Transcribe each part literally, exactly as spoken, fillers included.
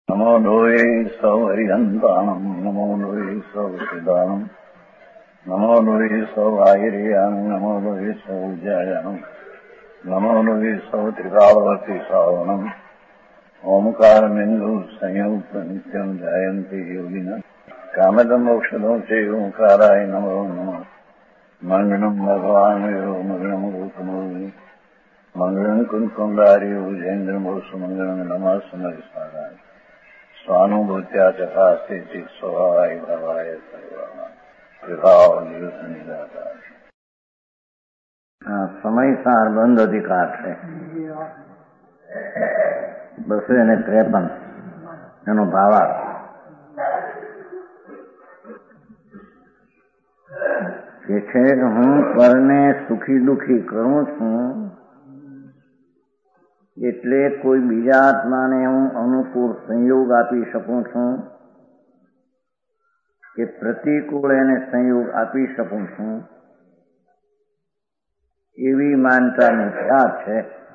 નમો લોહે સૌ હરિહંતાણમ નમો લોહે સૌ સિદાનમ નમો લોહે સૌ આયર્યાણમ નમો લોહે સૌ જયાણમ નમો લોહે સૌ ત્રિકાળવતી સાવણમ ઓમકાર બિંદુ સંયુક્ત નિત્યમ જયંતિ યોગિના કામદમ મોક્ષદો છે ઓંકારાય નમો નમઃ મંગળમ ભગવાન મંગળમ રૂપમો મંગળમ કુંકુંડાર્યો જૈન્દ્રમો સુમંગળમ નમઃ સમરિસ્વારાય સ્વાનુભૂત્યા ચકાસ્તે ચિત સ્વભાવાય ભવાય સર્વમાં વિભાવ નિવૃત્ત નિરાકાર. સમયસાર બંધ અધિકાર છે બસો ને ત્રેપન એનો ભાવાર્થ. કે છે કે હું પરને સુખી દુઃખી કરું છું એટલે કોઈ બીજા આત્માને હું અનુકૂળ સંયોગ આપી શકું છું કે પ્રતિકૂળ એને સંયોગ આપી શકું છું એવી માનતા મિથ્યા છે.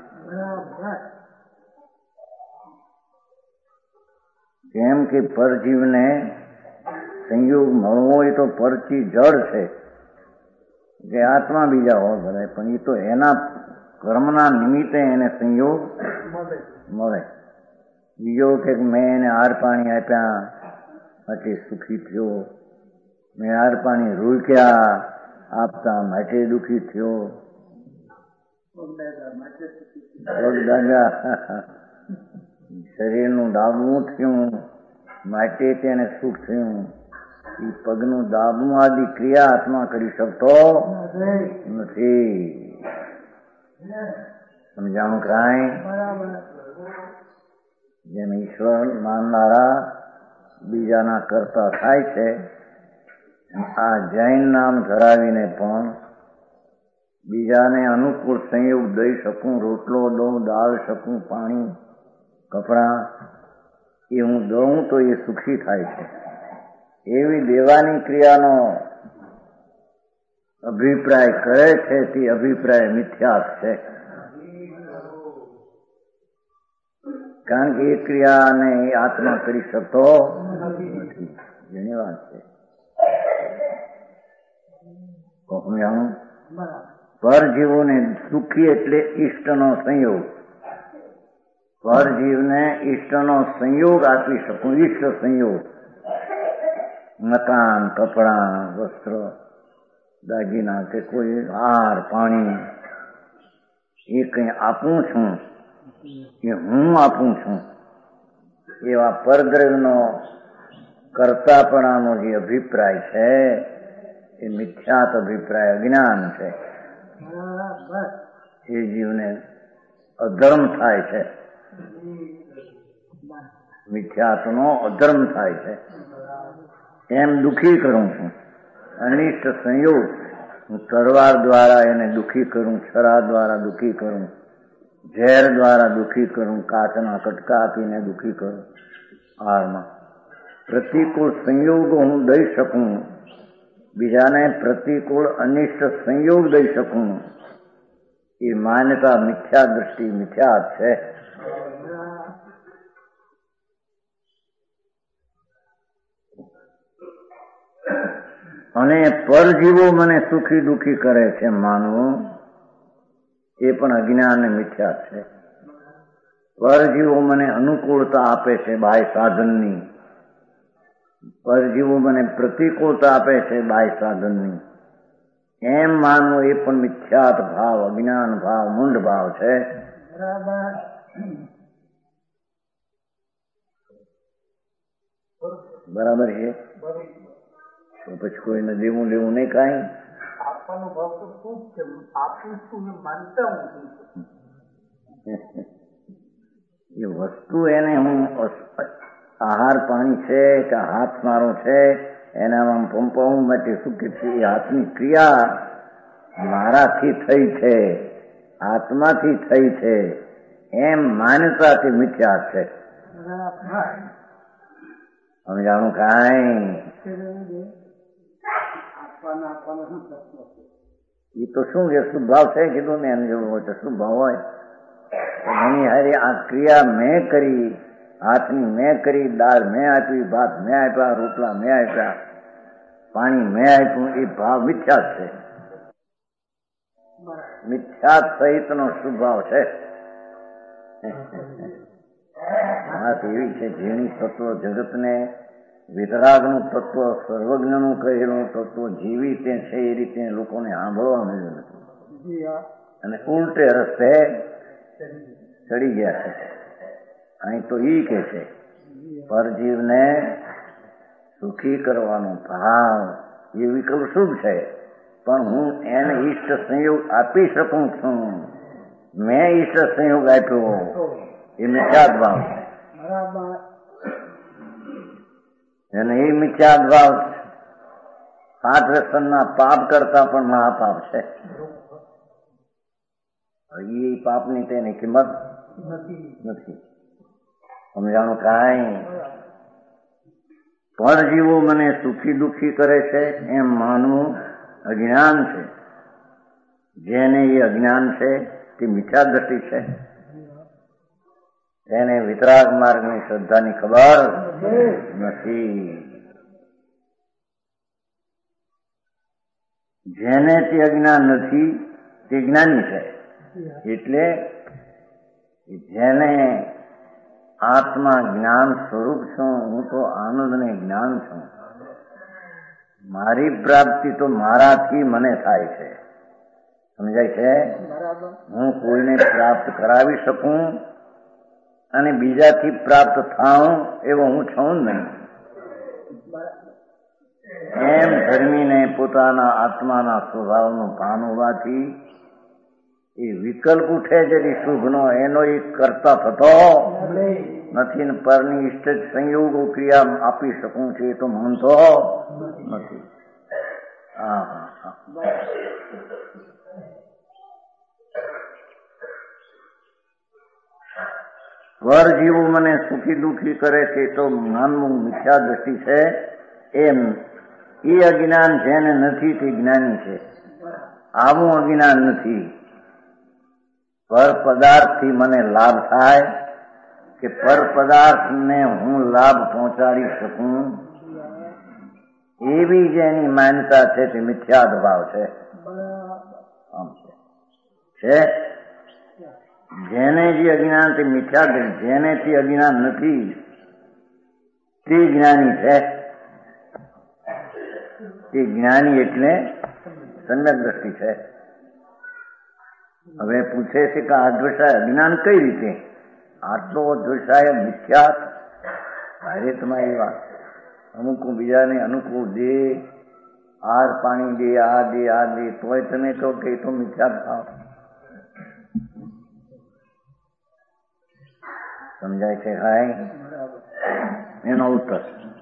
કેમ કે પરજીવને સંયોગ મળવો હોય તો પરથી જડ છે કે આત્મા બીજા હોય ભલે, પણ એ તો એના કર્મના નિમિત્તે એને સંયોગ મળે. બીજો કે મેં એને હાર પાણી આપ્યા માટે સુખી થયો, મેં હાર પાણી રોક્યા આપતા માટે દુઃખી થયો, શરીરનું દાબવું થયું માટે તેને સુખ થયું. એ પગનું દાબવું આદિ ક્રિયા આત્મા કરી શકતો નથી. સમજાણું કાંઈ? જેમ ઈશ્વર માનનારા બીજાના કરતા થાય છે, આ જૈન નામ ધરાવીને પણ બીજાને અનુકૂળ સંયોગ દઈ શકું, રોટલો દઉં, દાળ શકું, પાણી, કપડાં એ હું દઉં તો એ સુખી થાય છે. એવી દેવાની ક્રિયાનો અભિપ્રાય કરે છે તે અભિપ્રાય મિથ્યા છે. કારણ કે એ ક્રિયાને એ આત્મા કરી શકતો નથી. જેની વાત છે પરજીવોને સુખી એટલે ઈષ્ટનો સંયોગ. પરજીવને ઈષ્ટનો સંયોગ આપી શકું. ઈષ્ટ સંયોગ, મકાન, કપડા, વસ્ત્ર, દાગીના કે કોઈ આહાર પાણી એ કંઈ આપું છું કે હું આપું છું એવા પરદ્રવ્યનો કર્તાપણાનો જે અભિપ્રાય છે એ મિથ્યાત અભિપ્રાય, અજ્ઞાન છે. એ જીવને અધર્મ થાય છે. મિથ્યાત્વનો અધર્મ થાય છે. એમ દુઃખી કરું છું. અનિષ્ટ સંયોગ હું તલવાર દ્વારા એને દુઃખી કરું, છરા દ્વારા દુઃખી કરું, ઝેર દ્વારા દુઃખી કરું, કાચના કટકા આપીને દુઃખી કરું. હારમાં પ્રતિકૂળ સંયોગો હું દઈ શકું, બીજાને પ્રતિકૂળ અનિષ્ટ સંયોગ દઈ શકું એ માન્યતા મિથ્યા દ્રષ્ટિ મિથ્યા છે. અને પરજીવો મને સુખી દુઃખી કરે છે માનવું એ પણ અજ્ઞાન અને મિથ્યા છે. પરજીવો મને અનુકૂળતા આપે છે બાહ્ય સાધનની, પરજીવો મને પ્રતિકૂળતા આપે છે બાહ્ય સાધનની, એમ માનવું એ પણ મિથ્યાત ભાવ, અજ્ઞાન ભાવ, મૂંઢ ભાવ છે. બરાબર છે. તો પછી કોઈને દેવું લેવું નહીં કાંઈ. આપવાનો ભાવ તો ખૂબ છે. આપું છું માનતા હું એ વસ્તુ એને હું આહાર પાણી છે કે હાથ મારો છે એનામાં પંપાવવા માટે શું કે છે, એ હાથની ક્રિયા મારાથી થઈ છે, આત્માથી થઈ છે એમ માન્યતા તે મિથ્યા છે. સમજાણું કાંઈ? એ તો શું છે, શુભ ભાવ છે કીધું ને. એને જેવું હોય તો શુભ ભાવ હોય. એની હારી આ ક્રિયા મેં કરી હાથની મેં કરી, દાળ મેં આપી, ભાત મેં આપ્યા, રોટલા મેં આપ્યા, પાણી મેં આપ્યું, એ ભાવ મિથ્યા છે. મિથ્યા સહિતનો સ્વભાવ છે. વાત એવી છે, જેની તત્વ જગતને વિતરાગનું તત્વ, સર્વજ્ઞનું કહેલું તત્વ જીવી તે છે એ રીતે લોકોને સાંભળવા મળ્યું નથી અને ઉલટે રસ્તે ચડી ગયા છે. અહીં તો ઈ કે છે પરજીવને સુખી કરવાનો ભાવ એ વિકલ્પ શુભ છે, પણ હું એને ઈષ્ટ સંયોગ આપી શકું છું. મેં ઈષ્ટ સંયોગ આપ્યો એ મિથ્યાદ ભાવ છે. અને એ મિથ્યાદ ભાવ સાત વ્યસનના પાપ કરતા પણ મહાપાપ છે. એ પાપની તેની કિંમત નથી. સમજાણું કાંઈ? પરજીવો મને સુખી દુઃખી કરે છે એમ માનવું અજ્ઞાન છે. જેને એ અજ્ઞાન છે તે મિથ્યા દ્રષ્ટિ છે. તેને વિતરાગ માર્ગની શ્રદ્ધાની ખબર નથી. જેને તે અજ્ઞાન નથી તે જ્ઞાની છે. એટલે જેને આત્મા જ્ઞાન સ્વરૂપ છું, હું તો આનંદ ને જ્ઞાન છું, મારી પ્રાપ્તિ તો મારાથી મને થાય છે. સમજાય છે? હું કોઈને પ્રાપ્ત કરાવી શકું અને બીજાથી પ્રાપ્ત થાઉં એવો હું છું જ નહીં. એમ ધર્મીને પોતાના આત્માના સ્વભાવનું ભાન હોવાથી એ વિકલ્પ ઉઠે છે શુભનો, એનો એ કરતા થતો નથી ને પરની ઇષ્ટ સંયોગો ક્રિયા આપી શકું છું એ તો માનતો નથી. હા હા હા વર જીવું મને સુખી દુઃખી કરે છે તો માનવું મિથ્યા દ્રષ્ટિ છે. એમ એ અજ્ઞાન જેને નથી તે જ્ઞાની છે. આવું અજ્ઞાન નથી. પર પદાર્થથી મને લાભ થાય કે પર પદાર્થને હું લાભ પહોંચાડી શકું એવી જેની માન્યતા છે તે મિથ્યાદ ભાવ છે. આમ છે જેને જે અજ્ઞાન તે મિથ્યા, જેને તે અજ્ઞાન નથી તે જ્ઞાની છે. તે જ્ઞાની એટલે સમ્યક દ્રષ્ટિ છે. હવે પૂછે છે કે આ દ્વૈષાય અજ્ઞાન કઈ રીતે? આટલો દ્વૈષાય મિથ્યાત અરે તમારી વાત અમુક બીજાને અનુકૂળ દે, આ પાણી દે, આ દે, આ દે, તોય તમે કહો કે એ તો મિથ્યાત ભાવ. સમજાય છે? હાય એનો ઉત્તર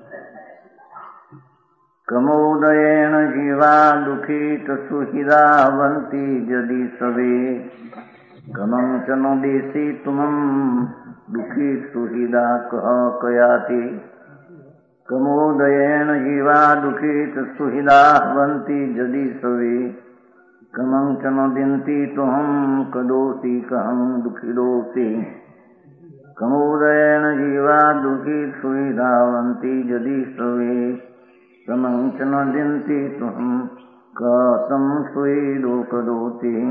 કમોદયેણ જીવા દુઃખિત સુહિદાવંતી જદી સવે કમં ચ નો દેશી તુમં દુઃખી સુહિદા કહ કયાતિ. કમોદયેણ જીવા દુઃખિત સુહિદાવંતી જદી સવે કમં ચ નો દિંતી તુહં કદોસી કહં દુઃખિદોસી. કમોદયેણ જીવા દુઃખિત સુહિદાવંતી જદી સવે કમં ચ ન દિંતી તુહં કતં સુહિદો કદોતી.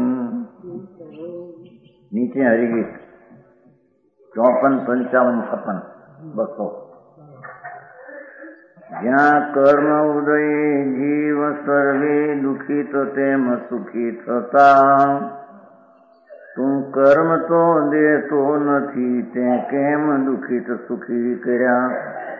નીચે હરિગીત ચોપન પંચાવન છપ્પન બસો. જ્યાં કર્મ ઉદય જીવ સર્વે દુઃખિત તેમ સુખી થતા તું કર્મ તો દેતો નથી તે કેમ દુઃખિત સુખી કર્યા.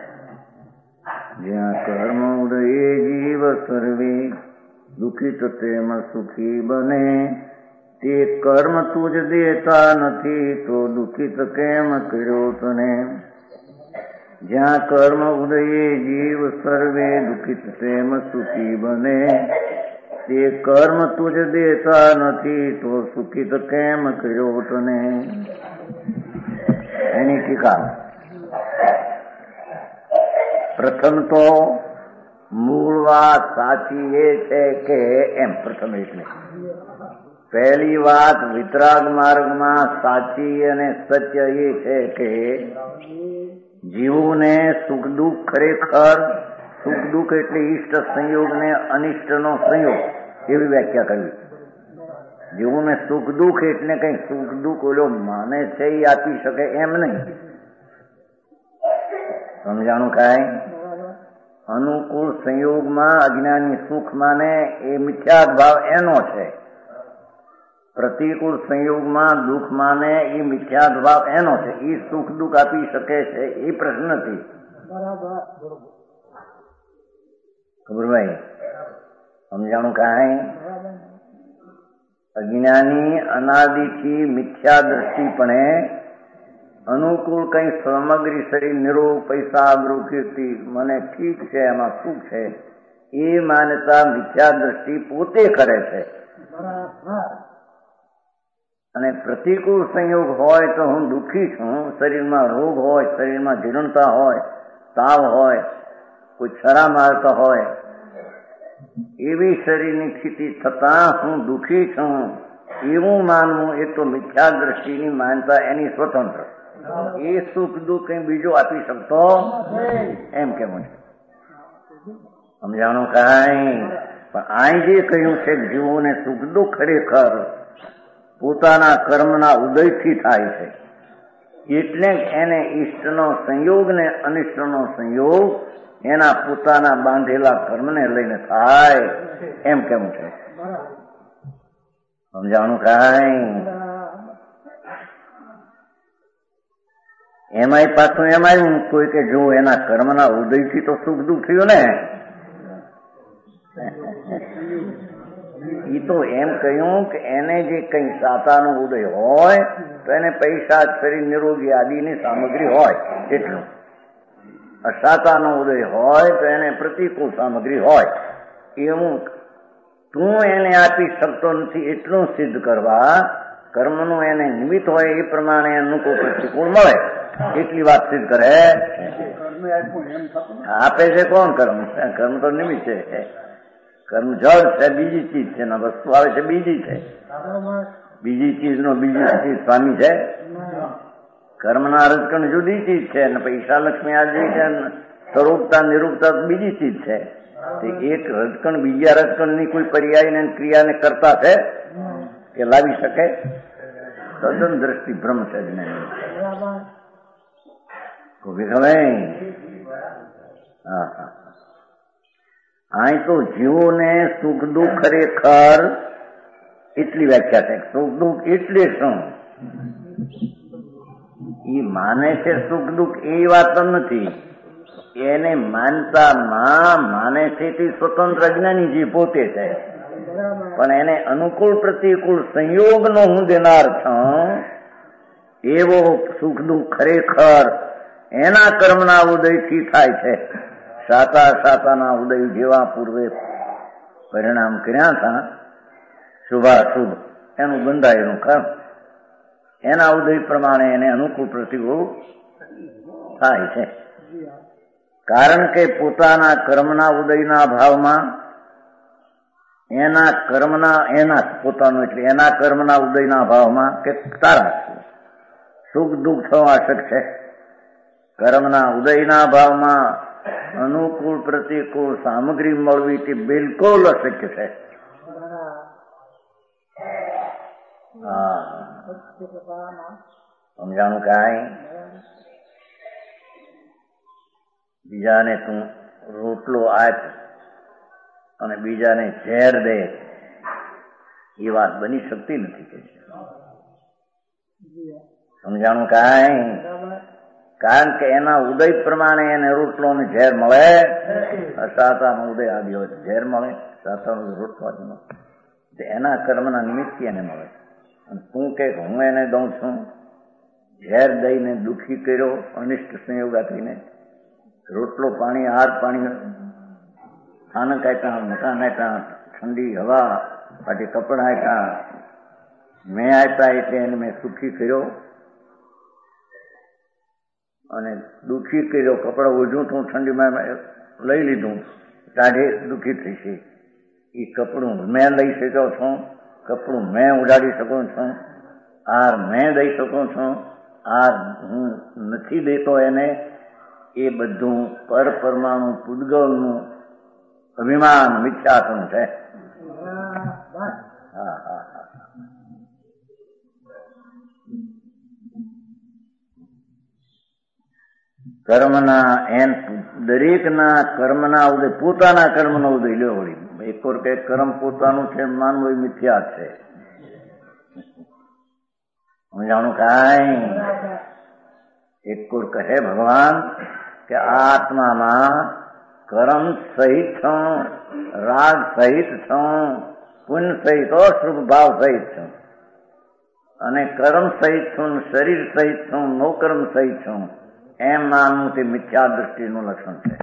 જ્યાં કર્મ ઉદય જીવ સર્વે દુઃખિત તેમ સુખી બને તે કર્મ તુજ દેતા નથી તો દુઃખિત કેમ કર્યો તને. જ્યાં કર્મ ઉદય જીવ સર્વે દુઃખિત તેમ સુખી બને તે કર્મ તુજ દેતા નથી તો સુખિત કેમ કર્યો તને. એની ટીકા પ્રથમ તો મૂળ વાત સાચી એ છે કે એમ પ્રથમ એટલે પહેલી વાત વિતરાગ માર્ગમાં સાચી અને સત્ય એ છે કે જીવોને સુખ દુઃખ ખરેખર સુખ દુઃખ એટલે ઈષ્ટ સંયોગ ને અનિષ્ટ નો સંયોગ એવી વ્યાખ્યા કરવી. જીવોને સુખ દુઃખ એટલે કઈ સુખ દુઃખ ઓલો માને છે એ આપી શકે એમ નહીં. સમજાણું કાંઈ? અનુકૂળ સંયોગમાં અજ્ઞાની સુખ માને એ મિથ્યા ભાવ એનો છે. પ્રતિકૂળ સંયોગમાં દુઃખ માને એ મિથ્યા ભાવ એનો છે. એ સુખ દુઃખ આપી શકે છે એ પ્રશ્ન નથી. ખબર ભાઈ? સમજાણું કાંઈ? અજ્ઞાની અનાદિથી મિથ્યા દ્રષ્ટિપણે અનુકૂળ કઈ સામગ્રી શરીર નિરોગ પૈસા આબરૂ કીર્તિ મને ઠીક છે એમાં સુખ છે એ માનતા મિથ્યા દ્રષ્ટિ પોતે કરે છે. અને પ્રતિકૂળ સંયોગ હોય તો હું દુઃખી છું, શરીરમાં રોગ હોય, શરીરમાં જીર્ણતા હોય, તાવ હોય, કોઈ છરા મારતા હોય, એવી શરીરની સ્થિતિ થતાં હું દુઃખી છું એવું માનવું એ તો મિથ્યા દ્રષ્ટિની માનતા એની સ્વતંત્ર. એ સુખ દુઃખ કઈ બીજો આપી શકતો એમ કેવું છે. સમજાણું કાંઈ? પણ આ જે કહ્યું છે જીવોને સુખ દુઃખ ખરેખર પોતાના કર્મના ઉદયથી થાય છે એટલે એને ઈષ્ટનો સંયોગ ને અનિષ્ટનો સંયોગ એના પોતાના બાંધેલા કર્મને લઈને થાય એમ કેમ છે. સમજાણું કાંઈ? એમાંય પાછું એમાંય હું કોઈ કે જો એના કર્મના ઉદયથી તો સુખ દુઃખ થયું ને એ તો એમ કહ્યું કે એને જે કઈ સાતાનો ઉદય હોય તો એને પૈસા શરીર નિરોગી આદિની સામગ્રી હોય એટલું. અસાતાનો ઉદય હોય તો એને પ્રતિકૂળ સામગ્રી હોય. એવું તું એને આપી શકતો નથી એટલું સિદ્ધ કરવા કર્મનું એને નિમિત્ત હોય એ પ્રમાણે અનુકૂળ પ્રતિકૂળ મળે એટલી વાત સિદ્ધ કરે. આપે છે કોણ? કર્મ. કર્મ તો નિમિત્ત છે. કર્મ જળ છે, બીજી ચીજ છે ને વસ્તુ આવે છે બીજી છે. બીજી ચીજ નો બીજી ચીજ સ્વામી છે. કર્મના રજકણ જુદી ચીજ છે ને પૈસા લક્ષ્મી આદિ છે, સ્વરૂપતા નિરૂપતા બીજી ચીજ છે. એક રજકણ બીજા રજકણ ની કોઈ પર્યાય ને ક્રિયાને કરતા છે કે લાવી શકે? તદ્દન દ્રષ્ટિ ભ્રમ છે જ નહીં. હા હા અહીં તો જીવોને સુખ દુઃખ ખરેખર એટલી વ્યાખ્યા છે. સુખ દુઃખ એટલે શું? એ માને છે સુખ દુઃખ એ વાત નથી. એને માનતામાં માને છે તે સ્વતંત્ર જ્ઞાની જે પોતે છે પણ એને અનુકૂળ પ્રતિકૂળ સંયોગનો હું દેનાર છું એવો સુખ દુઃખ ખરેખર એના કર્મના ઉદયથી થાય છે. સાતા સાતાના ઉદય જેવા પૂર્વે પરિણામ કર્યા હતા શુભાશુભ એનું બંધાયેલું કર્મ એના ઉદય પ્રમાણે એને અનુકૂળ પ્રતિકૂળ થાય છે. કારણ કે પોતાના કર્મના ઉદયના ભાવમાં એના કર્મના એના પોતાનું એટલે એના કર્મના ઉદયના ભાવમાં કે તારા સુખ દુઃખ થવા શકશે. કર્મના ઉદયના ભાવમાં અનુકૂળ પ્રતિકૂળ સામગ્રી મળવી તે બિલકુલ અશક્ય છે. હા સમજાણું કાંઈ? બીજાને તું રોટલો આપ અને બીજાને ઝેર દે એ વાત બની શકતી નથી કે સમજાણું કાંઈ? કારણ કે એના ઉદય પ્રમાણે એને રોટલો ને ઝેર મળે. સાતાનો ઉદય આદિ હોય ઝેર મળે, સાતાનો રોટલો આદિ મળે. એના કર્મના નિમિત્તે એને મળે. અને તું કે હું એને દઉં છું ઝેર દઈને દુઃખી કર્યો અનિષ્ટ સંયોગ આપીને રોટલો પાણી હાર પાણી સ્થાનક આપ્યા, મકાન આપ્યા, ઠંડી હવા પાછી કપડા આપ્યા, મેં આપ્યા એટલે એને મેં સુખી કર્યો અને દુઃખી કર્યો. કપડા ઓઢું તું ઠંડીમાં લઈ લીધું ટાઢે દુઃખી થઈ છે. એ કપડું મેં લઈ શક્યો છું કપડું મેં ઉડાડી શકું છું, આર મેં દઈ શકું છું, આર હું નથી દેતો એને, એ બધું પર પરમાણુ પૂતગલનું અભિમાન મિથ્યાત્મ છે. હા હા હા કર્મના એન દરેકના કર્મના ઉદય પોતાના કર્મનો ઉદય લ્યો વળી એક ઓર કે કર્મ પોતાનું છે માનવું એ મિથ્યા છે. હું જાણું કાંઈ એક ઓર કહે ભગવાન કે આત્મામાં કર્મ સહિત છું, રાગ સહિત છું, પુણ્ય સહિત અશુભ ભાવ સહિત છું, અને કર્મ સહિત છું, શરીર સહિત છું, નો કર્મ સહિત છું, એમ માનવું તે મિથ્યા દ્રષ્ટિનું લક્ષણ છે.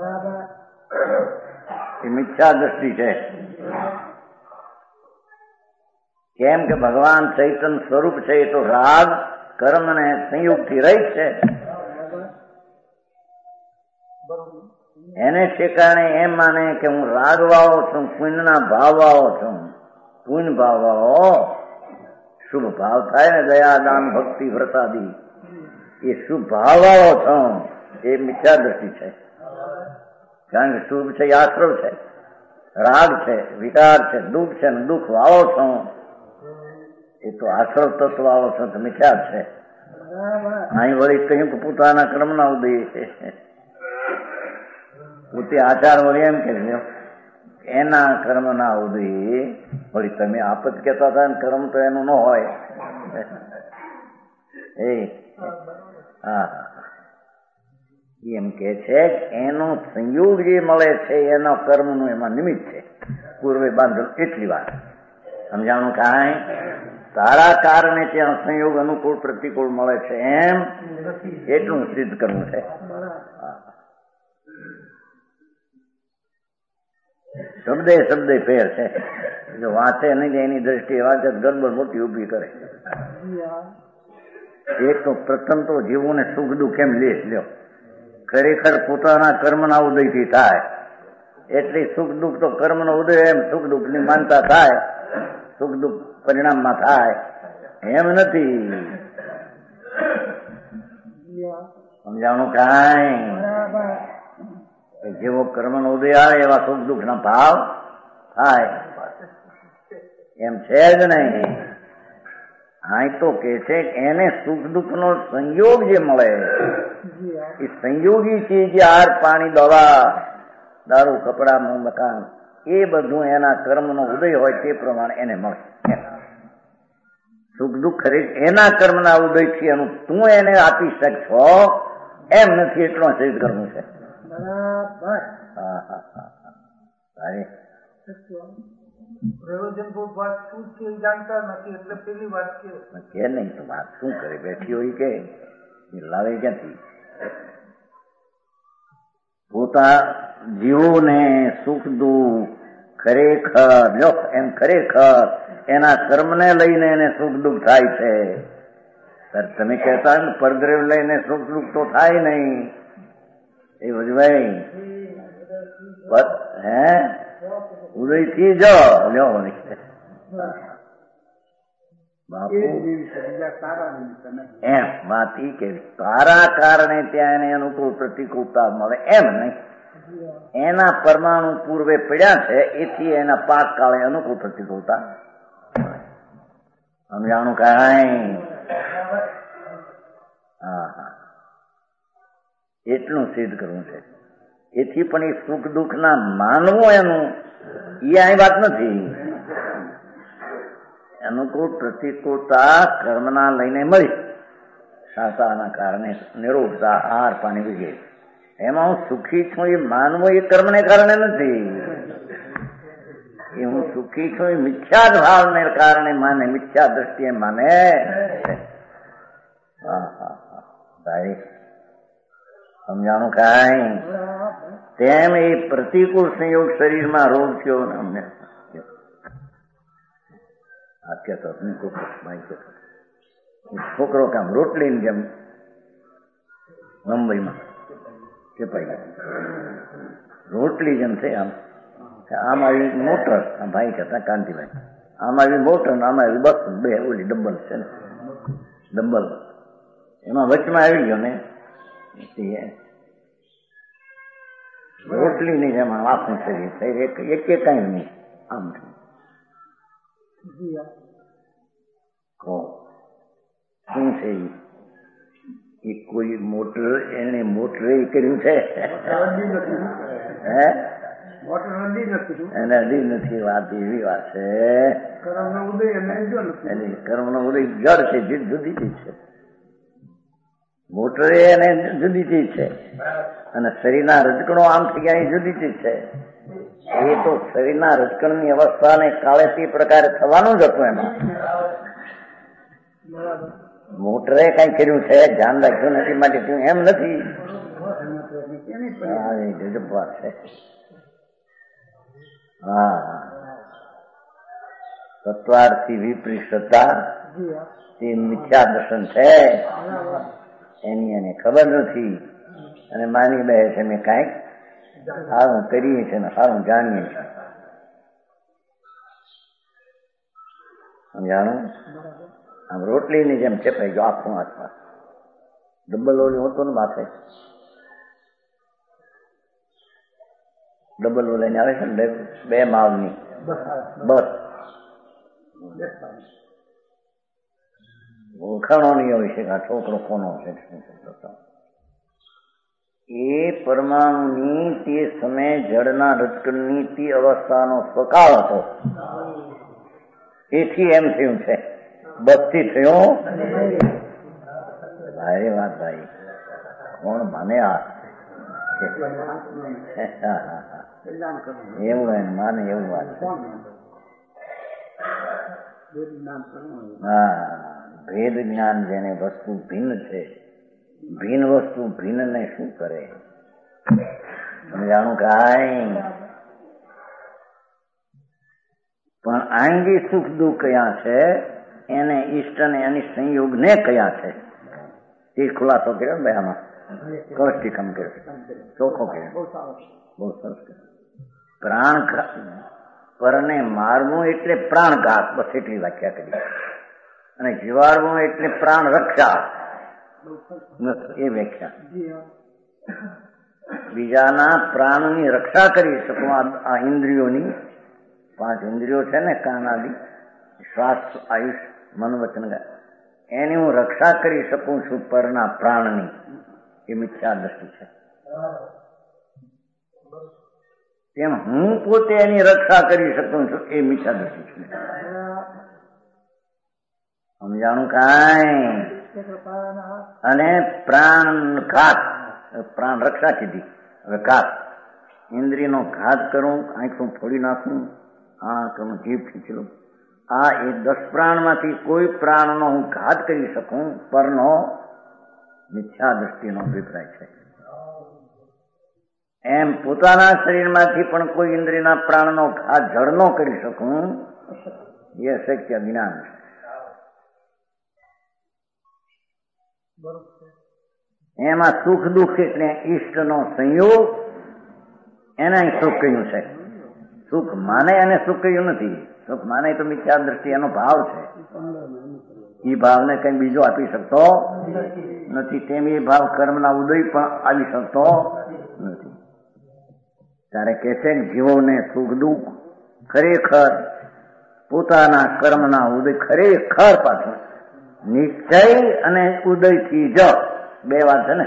એ મિથ્યા દ્રષ્ટિ છે. કેમ કે ભગવાન ચૈતન્ય સ્વરૂપ છે એ તો રાગ કર્મ ને સંયુક્તથી રહિત છે. એને ઠેકાણે એમ માને કે હું રાગ વાળો છું, પુણ્યના ભાવ વાળો છું. પુણ્ય ભાવ વાળો શુભ ભાવ થાય ને દયા દાન ભક્તિ વ્રતાદી, એ શુભ ભાવ વાળો છું, એ મિથ્યા દ્રષ્ટિ છે. કારણ કે શુભ છે એ આશ્રવ છે, રાગ છે, વિકાર છે, દુઃખ છે ને દુઃખ વાળો છું, એ તો આશ્રવ તત્વ વાળો છું તો મિથ્યા છે. અહીં વળી કહ્યું કે પોતાના કર્મના ઉદય છે. પોતે આચાર વળી એમ કે એના કર્મના ઉદય, વળી તમે આપ જ કહેતા હતા ને કર્મ તો એનું ન હોય. એ હા એમ કે છે એનો સંયોગ જે મળે છે એના કર્મનું એમાં નિમિત્ત છે, પૂર્વે બાંધેલ એટલી વાત. સમજાણું કાંઈ? તારા કારણે ત્યાં સંયોગ અનુકૂળ પ્રતિકૂળ મળે છે એમ એટલું સિદ્ધ કરવું છે. શબ્દે શબ્દે ફેર છે. જો વાંચે નહીં એની દ્રષ્ટિએ વાંચે ગડબડ મોટી ઉભી કરે. એક તો પ્રથમ તો જીવોને સુખ દુઃખ કેમ લે લ્યો, ખરેખર પોતાના કર્મના ઉદયથી થાય એટલે સુખ દુઃખ તો કર્મનો ઉદય એમ સુખ દુઃખ ની માનતા થાય, સુખ દુઃખ પરિણામમાં થાય એમ નથી. સમજાણું કાંઈ? જેવો કર્મનો ઉદય આવે એવા સુખ દુઃખ ના ભાવ થાય એમ છે જ નહીં. હા તો કે છે એને સુખ દુઃખ નો સંયોગ જે મળે એ સંયોગી ચીજ, આહાર પાણી દવા દારૂ કપડા મકાન એ બધું એના કર્મનો ઉદય હોય તે પ્રમાણે એને મળે. સુખ દુઃખ ખરી એના કર્મના ઉદયથી એનું તું એને આપી શકશો એમ નથી, એટલો સિદ્ધ કરવું છે. હા હા હા પ્રયોજનભૂત વાત શું છે એ જાણતા નથી એટલે પેલી વાત કે કે નહીં તો વાત શું કરે બેઠી હોય કે લાવે ક્યાંથી? પોતા જીવોને સુખ દુઃખ ખરેખર જો એમ ખરેખર એના કર્મને લઈને એને સુખ દુઃખ થાય છે. તમે કહેતા ને પરગ્રહ લઈને સુખ દુઃખ તો થાય નહીં એ ભજભાઈ હે ઉદય થી જો લ્યો બાપુ એમ વાત ઈ કે તારા કારણે ત્યાં એને અનુકૂળ પ્રતિકૂળતા મળે એમ નહીં, એના પરમાણુ પૂર્વે પડ્યા છે એથી એના પાક કાળે અનુકૂળ પ્રતિકૂળતા. સમજાણું કાંઈ? હા હા એટલું સિદ્ધ કરવું છે. એથી પણ એ સુખ દુઃખ ના માનવું એનું એ અહીં વાત નથી. અનુકૂળ પ્રતિકૂળતા કર્મના લઈને મળી, સાતાના કારણે નિરોગતા આહાર પાણી વગેરે, એમાં હું સુખી છું એ માનવું એ કર્મને કારણે નથી. એ હું સુખી છું એ મિથ્યા ભાવને કારણે માને, મિથ્યા દ્રષ્ટિએ માને. હા હા હા ભાઈ સમજાણું કાંઈ? તેમ એ પ્રતિકૂળ સંયોગ શરીરમાં રોગ થયો ને અમને આ કહેતો છોકરો કામ રોટલી ની જેમ મુંબઈમાં કે ભાઈ રોટલી જેમ છે આમ આમ આવી મોટર ભાઈ કહેતા કાંતિભાઈ આમાં બી મોટર ને આમાં બી બસ બે ઓલી ડબલ છે ને ડબલ એમાં વચમાં આવી ગયો ને રોટલી ની જેમ આખું શરીર એક એક કઈ નહીં આમ શું છે એ કોઈ મોટર એને મોટરે કર્યું છે હે એને અડી નથી વાત એવી વાત છે કર્મ નો ઉદય જડ છે જીત જુદી ચીજ છે મોટરે એને જુદી ચીજ છે અને શરીરના રજકણો આમ થઈ ગયા એ જુદી ચીજ છે એ તો શરીરના રજકણની અવસ્થાને કાળે તે પ્રકારે થવાનું જ હતું એમાં મોટરે કઈ કર્યું છે ધ્યાન રાખ્યું નથી માટે થયું એમ નથી ગજબ વાત છે હા તત્વાર્થી વિપરીત શ્રદ્ધા તે મિથ્યા દર્શન છે એની એને ખબર નથી અને માની બે છે મેં કાંઈક સારું કરીએ છીએ ને સારું જાણીએ છીએ સમજાણું આમ રોટલીની જેમ ચેપાઈ ગયો આખું હાથમાં ડબલ ઓલી હોતો ને માથે ડબલ ઓલાની આવે છે ને બે માવની બસ ઓળખાણો નહીં હોય છે કે આ છોકરો કોનો છે એ પરમાણુની તે સમયે જળના રજકણની તે અવસ્થાનો સ્વકાળ હતો એથી એમ થયું છે બસથી થયું ભાઈ વાત ભાઈ કોણ માને આ એવું એને માને એવું વાત છે હા ભેદ જ્ઞાન જેને વસ્તુ ભિન્ન છે ભિન્ન વસ્તુ ભિન્ન ને શું કરે સમજાણું કાંઈ પણ આંગી સુખ દુઃખ કયા છે એને ઈષ્ટ અને એની સંયોગ ને કયા છે એ ખુલાસો કર્યો ને ભાઈ આમાં કષ્ટિકમ કર્યો ચોખ્ખો કર્યો બહુ સરસ કર્યો પ્રાણ પરને મારવું એટલે પ્રાણઘાત બસ એટલી વ્યાખ્યા કરી અને જીવાડવું એટલે પ્રાણ રક્ષા એ વ્યાખ્યા બીજાના પ્રાણની રક્ષા કરી શકું આ ઇન્દ્રિયોની પાંચ ઇન્દ્રિયો છે ને કાન આદિ શ્વાસ આયુષ મન વચન એની હું રક્ષા કરી શકું છું પરના પ્રાણની એ મિથ્યા દ્રષ્ટિ છે તેમ હું પોતે એની રક્ષા કરી શકું છું એ મિથ્યા દ્રષ્ટિ છે સમજાણું કાંઈ અને પ્રાણ ઘાત પ્રાણ રક્ષા કીધી હવે ઘાત ઇન્દ્રિયનો ઘાત કરું આંખું ફોડી નાખું આ કરું જીભ ખીંચી લઉં આ એ દસ પ્રાણમાંથી કોઈ પ્રાણનો હું ઘાત કરી શકું પરનો મિથ્યા દ્રષ્ટિનો અભિપ્રાય છે એમ પોતાના શરીરમાંથી પણ કોઈ ઇન્દ્રિયના પ્રાણનો ઘાત જળ ન કરી શકું એ અશક્ય જ્ઞાન છે એમાં સુખ દુઃખ એટલે ઈષ્ટનો સંયોગ એને સુખ કહ્યું છે સુખ માને અને સુખ કહ્યું નથી સુખ માને તો મિથ્યા દ્રષ્ટિ એનો ભાવ છે એ ભાવને કઈ બીજો આપી શકતો નથી તેમ એ ભાવ કર્મના ઉદય પણ આવી શકતો નથી ત્યારે કે છે જીવોને સુખ દુઃખ ખરેખર પોતાના કર્મના ઉદય ખરેખર પાછું નિશ્ચય અને ઉદય થી જ બે વાત છે ને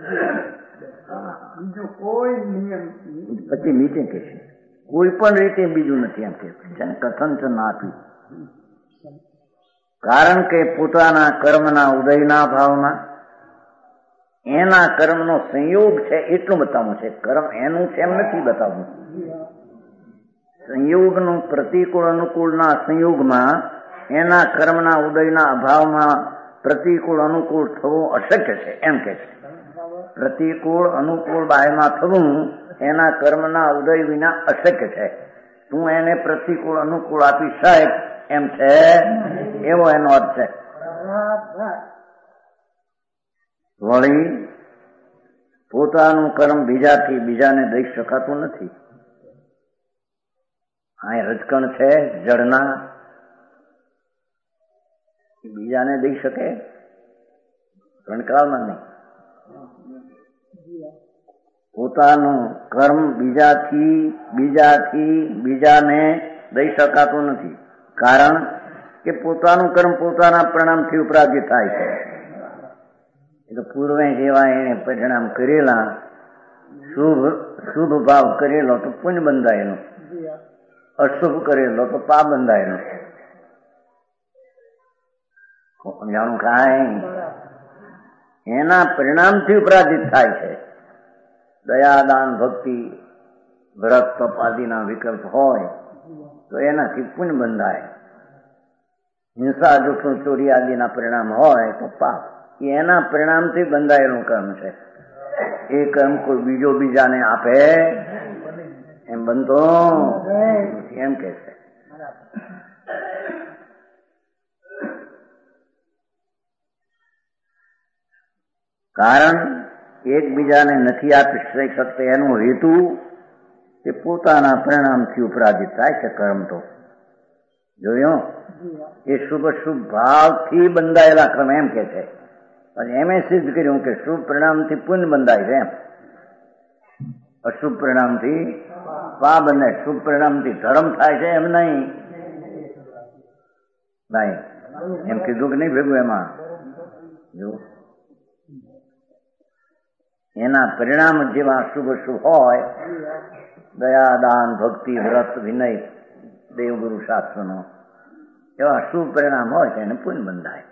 કોઈ નિયમ પછી નીચે કે છે કોઈ પણ રીતે બીજું નથી એમ કે છે ને કથન છે ના આપ્યું કારણ કે પોતાના કર્મના ઉદયના ભાવમાં એના કર્મનો સંયોગ છે એટલું બતાવવું છે કર્મ એનું છે એમ નથી બતાવવું સંયોગનું પ્રતિકૂળ અનુકૂળના સંયોગમાં એના કર્મના ઉદયના અભાવમાં પ્રતિકૂળ અનુકૂળ થવું અશક્ય છે એમ કે છે પ્રતિકૂળ અનુકૂળ બાયમાં થવું એના કર્મના ઉદય વિના અશક્ય છે તું એને પ્રતિકૂળ અનુકૂળ આપી શક એમ છે એવો એનો અર્થ છે વળી પોતાનું કર્મ બીજાથી બીજાને દઈ શકાતું નથી આ રજકણ છે જળના બીજાને દઈ શકે? ત્રણકાળમાં નહીં. પોતાનું કર્મ બીજાથી બીજાથી બીજાને દઈ શકાતું નથી. કારણ કે પોતાનું કર્મ પોતાના પરિણામથી ઉપરાજિત થાય છે. એ તો પૂર્વે જેવા એને પરિણામ કરેલા, શુભ શુભ ભાવ કરેલો તો પુણ્ય બંધાયેલો, અશુભ કરેલો તો પાપ બંધાયેલો. જાણું કાંઈ એના પરિણામથી ઉપરાજિત થાય છે. દયા, દાન, ભક્તિ, વ્રત, તપ આદિના વિકલ્પ હોય તો એનાથી પુણ્ય બંધાય. હિંસા, જૂઠું, ચોરી આદિના પરિણામ હોય તો પાપ. એના પરિણામથી બંધાયેલું કર્મ છે. એ કર્મ કોઈ બીજો બીજાને આપે એમ બનતો એમ કે છે. કારણ એકબીજાને નથી આપી શકતા એનું હેતુ એ પોતાના પરિણામથી ઉપરાજિત થાય છે. કર્મ તો જોયો, એ શુભ શુભ ભાવથી બંધાયેલા કર્મ એમ કે છે. એમ એ સિદ્ધ કર્યું કે શુભ પરિણામથી પુણ્ય બંધાય છે, એમ અશુભ પરિણામથી પાપ બંધાય. શુભ પરિણામથી ધર્મ થાય છે એમ નહીં ભાઈ, એમ કીધું કે નહીં ભેગું એમાં. જો એના પરિણામ જેવા શુભ શુભ હોય, દયા, દાન, ભક્તિ, વ્રત, વિનય, દેવગુરુ શાસ્ત્રનો એવા શુભ પરિણામ હોય તો એને પુણ્ય બંધાય.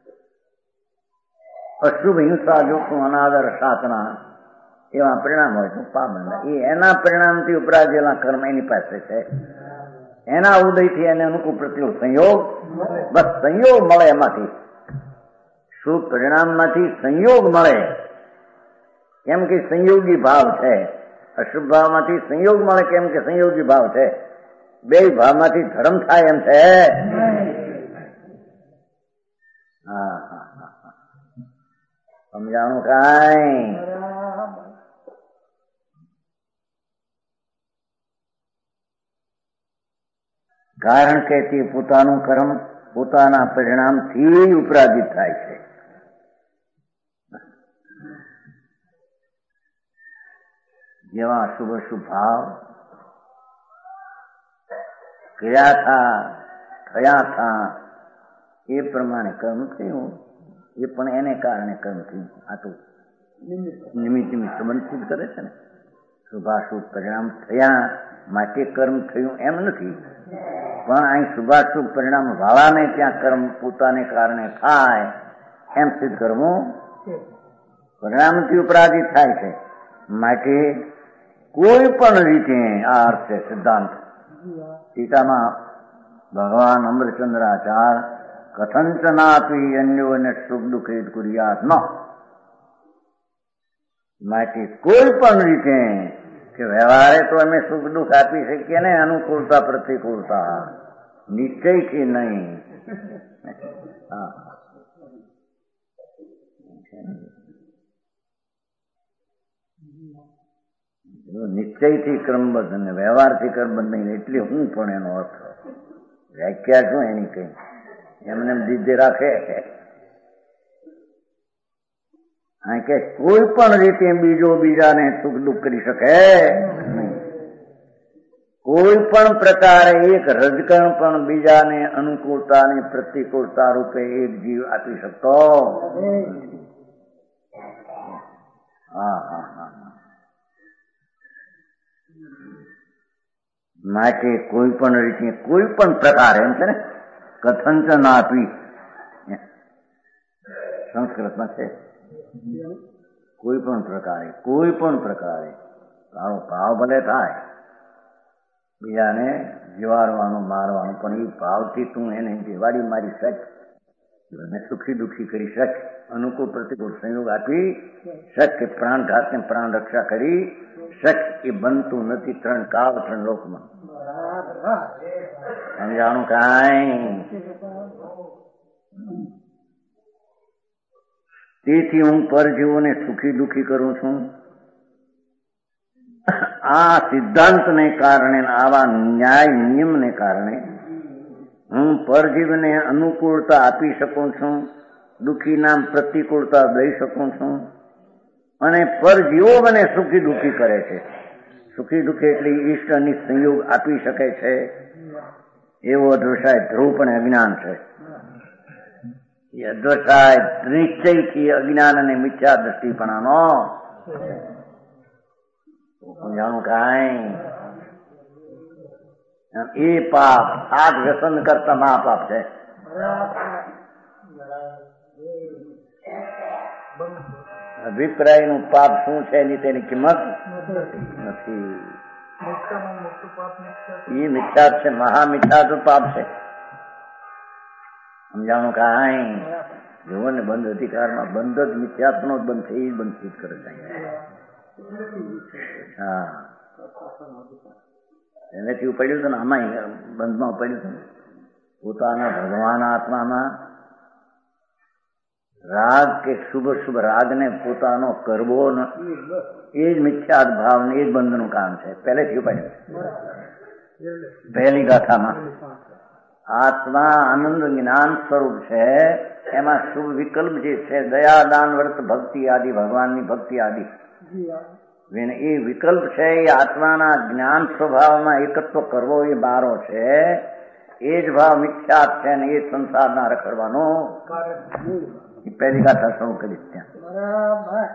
અશુભ હિંસા, જોખમ, અનાદર, સાધના એવા પરિણામ હોય તો પાપ બંધાય. એ એના પરિણામથી ઉપરાજેલા કર્મ એની પાસે છે. એના ઉદયથી એને અનુકૂળ પ્રતિકૂળ સંયોગ, બસ સંયોગ મળે. એમાંથી શુભ પરિણામમાંથી સંયોગ મળે. કેમ કે સંયોગી ભાવ છે. અશુભ ભાવમાંથી સંયોગ મળે કેમ કે સંયોગી ભાવ છે. બે ભાવમાંથી ધર્મ થાય એમ છે. હા હા હા, સમજાણું કાંઈ? કારણ કે તે પોતાનું કર્મ પોતાના પરિણામથી ઉપરાજિત થાય છે. જેવા શુભ શુભ ભાવ કર્યા થા થયા થા એ પ્રમાણે કર્મ થયું. એ પણ એને કારણે કર્મ થયું. આ તો નિમિત્ત નિમિત્ત સંબંધ સિદ્ધ કરે છે ને. શુભાશુભ પરિણામ થયા માટે કર્મ થયું એમ નથી, પણ અહીં શુભાશુભ પરિણામ વાળાને ત્યાં કર્મ પોતાને કારણે થાય એમ સિદ્ધ કરવું પરિણામથી ઉપરાજિત થાય છે. માટે કોઈ પણ રીતે આ અર્થ છે સિદ્ધાંત. ટીકામાં ભગવાન અમૃતચંદ્રાચાર્ય કથંચનાપી અન્યોને સુખ દુઃખિત કુર્યાત ન. માટે કોઈ પણ રીતે કે વ્યવહારે તો અમે સુખ દુઃખ આપી શકીએ ને, અનુકૂળતા પ્રતિકૂળતા નિશ્ચયથી નહીં. હા, નિશ્ચયથી ક્રમબદ્ધ અને વ્યવહારથી ક્રમબદ્ધ નહીં. એટલે હું પણ એનો અર્થ વ્યાખ્યા શું એની કઈ એમને દીધે રાખે. કે કોઈ પણ રીતે બીજો બીજાને સુખ દુઃખ કરી શકે નહીં. કોઈ પણ પ્રકારે એક રજકણ પણ બીજાને અનુકૂળતા અને પ્રતિકૂળતા રૂપે એક જીવ આપી શકતો. હા હા હા માટે કોઈ પણ રીતે કોઈ પણ પ્રકારે એમ છે ને, કથંચન આપી સંસ્કૃતમાં છે. કોઈ પણ પ્રકારે કોઈ પણ પ્રકારે તારો ભાવ ભલે થાય બીજાને જીવાડવાનું મારવાનું, પણ એ ભાવથી તું એને જીવાડી મારી શક, એને સુખી દુઃખી કરી શક, અનુકૂળ પ્રતિકૂળ સંયોગ આપી શક, કે પ્રાણઘાતને પ્રાણ રક્ષા કરી શક. એ બનતું નથી ત્રણ કાળ ત્રણ લોકમાં. સમજાણું કાંઈ? તેથી હું પરજીવોને સુખી દુઃખી કરું છું. આ સિદ્ધાંતને કારણે, આવા ન્યાય નિયમને કારણે હું પરજીવને અનુકૂળતા આપી શકું છું, દુઃખીના પ્રતિકૂળતા દઈ શકું છું, અને પરજીવો મને સુખી દુઃખી કરે છે. સુખી દુઃખી એટલે ઈષ્ટની સંયોગ આપી શકે છે એવો અદ્વૈત ધ્રુવ પણ અજ્ઞાન છે. એ અદ્વૈત નિશ્ચયથી અજ્ઞાન અને મિથ્યા દ્રષ્ટિપણાનો સમજાણું કાંઈ એ પાપ આજ વ્યસન કરતા મહાપાપ છે. અભિપ્રાયનું પાપ શું છે એની તેની કિંમત નથી. એ મિથ્યા છે, મહામિથ્યા તો પાપ છે. સમજાણું કાંઈ જુઓ ને બંધ અધિકારમાં બંધ જ મિથ્યાત્મનો જ બંધ થઈ બંધ થઈ કરે છે. હા એનેથી પડ્યું હતું ને આમાં બંધમાં પડ્યું હતું. પોતાના ભગવાન આત્મામાં રાગ કે શુભ શુભ રાગને પોતાનો કરવો એ જ મિથ્યાત ભાવ ને એ જ બંધનું કામ છે. પહેલેથી પડ્યું પહેલી ગાથામાં આત્મા આનંદ જ્ઞાન સ્વરૂપ છે. એમાં શુભ વિકલ્પ જે છે દયા દાન વ્રત ભક્તિ આદિ ભગવાનની ભક્તિ આદિ એ વિકલ્પ છે એ આત્માના જ્ઞાન સ્વભાવમાં એકત્વ કરવો એ બારો છે. એ જ ભાવ મિથ્યાત છે ને એ સંસારના રખડવાનો પહેલી ગાથા શરૂ કરી ત્યાં